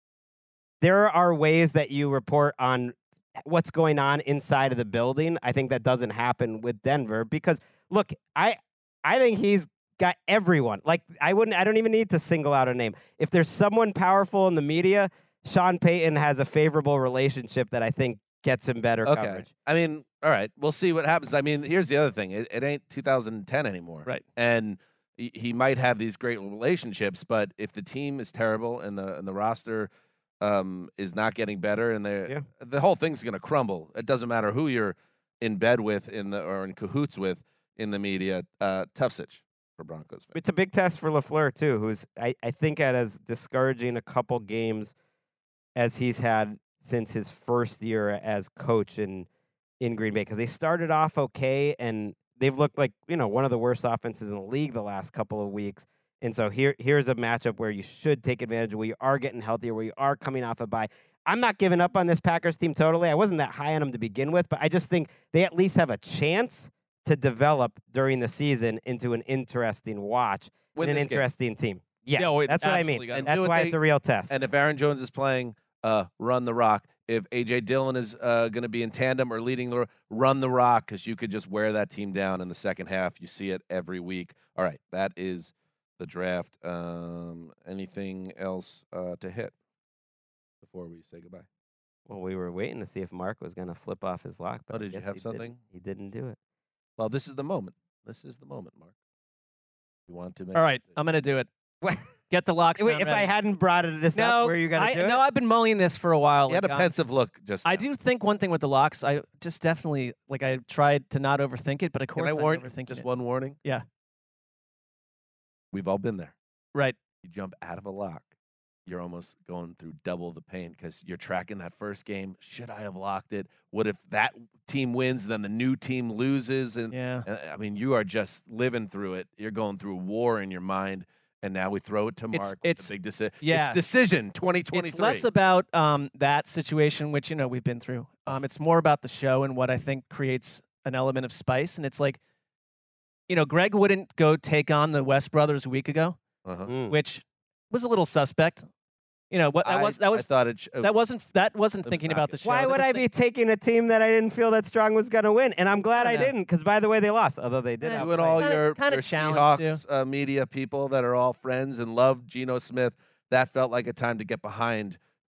there are ways that you report on what's going on inside of the building. I think that doesn't happen with Denver because look, I I think he's got everyone. Like I wouldn't. I don't even need to single out a name. If there's someone powerful in the media, Sean Payton has a favorable relationship that I think gets him better Okay. coverage. I mean, all right, we'll see what happens. I mean, here's the other thing: it, it ain't two thousand ten anymore, Right. And he, he might have these great relationships, but if the team is terrible and the and the roster um, is not getting better, and the Yeah. the whole thing's going to crumble. It doesn't matter who you're in bed with in the or in cahoots with in the media. Uh, tough sitch for Broncos fans. It's a big test for LaFleur too, who's I, I think at as discouraging a couple games as he's had since his first year as coach in in Green Bay, because they started off okay and they've looked like, you know, one of the worst offenses in the league the last couple of weeks. And so here here's a matchup where you should take advantage of, where you are getting healthier, where you are coming off a bye. I'm not giving up on this Packers team totally. I wasn't that high on them to begin with, but I just think they at least have a chance to develop during the season into an interesting watch Win and an this game. interesting team. Yes, Yeah, well, that's what I absolutely mean. got And That's do what why they- it's a real test. And if Aaron Jones is playing, uh, run the rock. If A J Dillon is uh, going to be in tandem or leading the run the rock, because you could just wear that team down in the second half. You see it every week. All right, that is the draft. Um, anything else uh, to hit before we say goodbye? well, we were waiting to see if Mark was going to flip off his lock, but Oh, I did you guess have he something? Didn't. He didn't do it. Well, this is the moment. This is the moment, Mark. You want to make All a right, decision. I'm gonna do it. Get the locks. Wait, down if I ready. hadn't brought it this no, up, were you going I, to do no, it? I've been mulling this for a while. He had like, a um, pensive look just I now. do think one thing with the locks. I just definitely like. I tried to not overthink it, but of Can course I I'm warn? overthinking Just it. one warning. Yeah. We've all been there. Right. You jump out of a lock, you're almost going through double the pain because you're tracking that first game. Should I have locked it? What if that team wins, then the new team loses? And Yeah. uh, I mean, you are just living through it. You're going through war in your mind. And now we throw it to Mark It's- with it's- the big decision. yeah. It's decision twenty twenty-three. It's less about um, that situation, which you know we've been through. Um, it's more about the show and what I think creates an element of spice. And it's like, you know, Greg wouldn't go take on the West brothers a week ago, uh-huh. Mm. which was a little suspect. You know what? That I, was that I was thought it. sh- that wasn't that wasn't it was thinking not about good. the show. Why That would was I thi- be taking a team that I didn't feel that strong was going to win? And I'm glad I I know. didn't, because by the way, they lost. Although they did. Eh, outplay. You and all Kinda- your, kinda your challenged you. Seahawks uh, media people that are all friends and love Geno Smith, that felt like a time to get behind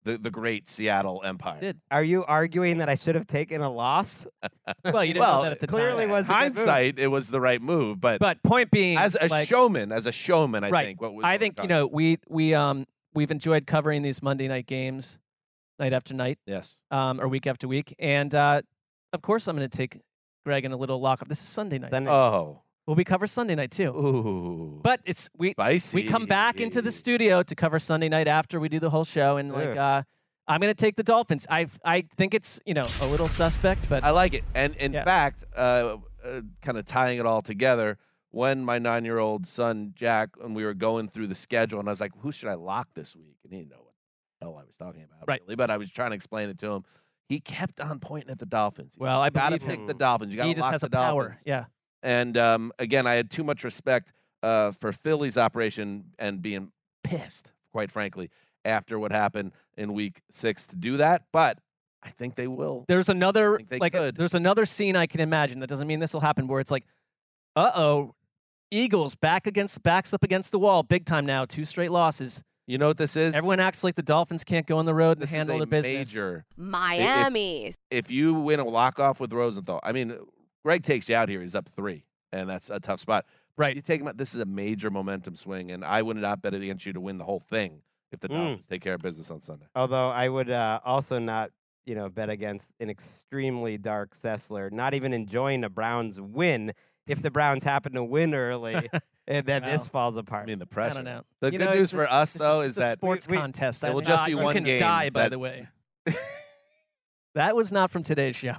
the, the great Seattle Empire. Did. Are you arguing that I should have taken a loss? Well, you didn't well, know that at the clearly time. was a good move. hindsight, it was the right move. But But point being, as a like, showman, as a showman, I right. think what was I what think we're you talking know we we um we've enjoyed covering these Monday night games, night after night, Yes. um, or week after week, and uh, of course I'm going to take Greg in a little lock up. This is Sunday night. Sunday- Oh. Well, we cover Sunday night too. Ooh. But it's we Spicy. we come back into the studio to cover Sunday night after we do the whole show, and like Yeah. uh, I'm going to take the Dolphins. I I think it's you know a little suspect, but I like it. And in Yeah. fact, uh, uh, kind of tying it all together, when my nine-year-old son, Jack, and we were going through the schedule, and I was like, who should I lock this week? And he didn't know what the hell I was talking about, Right. really, but I was trying to explain it to him. He kept on pointing at the Dolphins. He well, I you got to believe pick him. the Dolphins. You got He to just lock has the a power. Dolphins. Yeah. And um, again, I had too much respect uh, for Philly's operation and being pissed, quite frankly, after what happened in week six to do that. But I think they will. There's another think they like could. there's another scene I can imagine. That doesn't mean this will happen. Where it's like, uh oh, Eagles back against backs up against the wall, big time now. Two straight losses. You know what this is? Everyone acts like the Dolphins can't go on the road and This is handle a their business. major. Miami. If you win a walk-off with Rosenthal, I mean, Greg takes you out here. He's up three, and that's a tough spot. Right. You take him out. This is a major momentum swing, and I would not bet against you to win the whole thing if the Mm. Dolphins take care of business on Sunday. Although I would uh, also not, you know, bet against an extremely dark Sessler, not even enjoying a Browns win if the Browns happen to win early and then this Well, falls I apart. mean, the I pressure. don't know. The You good know, news it's for a- us, this though, is is a that sports we- contest. it I will think just be you one can game die, by that- the way. That was not from today's show.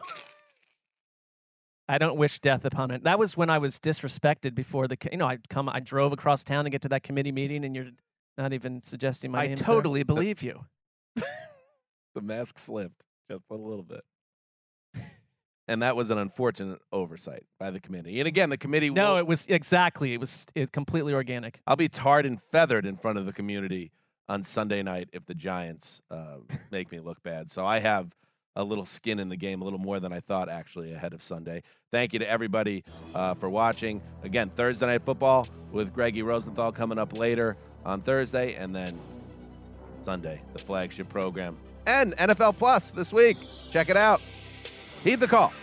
I don't wish death upon it. That was when I was disrespected before the. co- You know, I come. I drove across town to get to that committee meeting, and you're not even suggesting my I name. totally believe you. the mask slipped just a little bit. And that was an unfortunate oversight by the committee. And again, the committee No, will, it was exactly. It was it completely organic. I'll be tarred and feathered in front of the community on Sunday night if the Giants uh, make me look bad. So I have a little skin in the game, a little more than I thought, actually, ahead of Sunday. Thank you to everybody uh, for watching. Again, Thursday Night Football with Greggy Rosenthal coming up later on Thursday, and then Sunday, the flagship program. And N F L Plus this week. Check it out. Heed the call.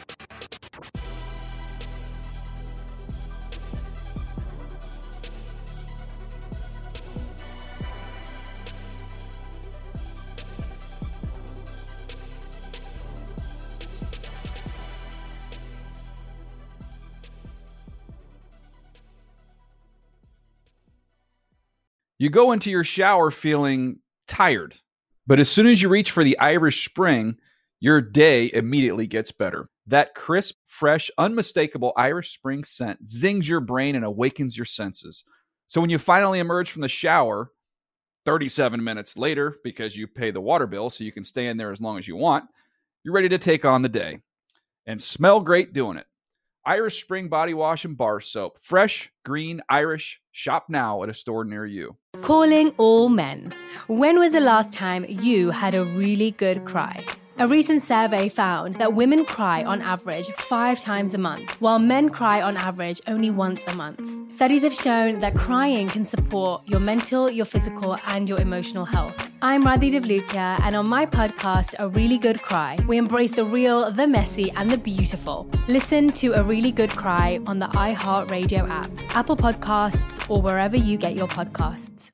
You go into your shower feeling tired, but as soon as you reach for the Irish Spring, your day immediately gets better. That crisp, fresh, unmistakable Irish Spring scent zings your brain and awakens your senses. So when you finally emerge from the shower, thirty-seven minutes later, because you pay the water bill so you can stay in there as long as you want, you're ready to take on the day and smell great doing it. Irish Spring Body Wash and Bar Soap. Fresh, green, Irish. Shop now at a store near you. Calling all men. When was the last time you had a really good cry? A recent survey found that women cry on average five times a month, while men cry on average only once a month. Studies have shown that crying can support your mental, your physical, and your emotional health. I'm Radhi Devlukia, and on my podcast, A Really Good Cry, we embrace the real, the messy, and the beautiful. Listen to A Really Good Cry on the iHeartRadio app, Apple Podcasts, or wherever you get your podcasts.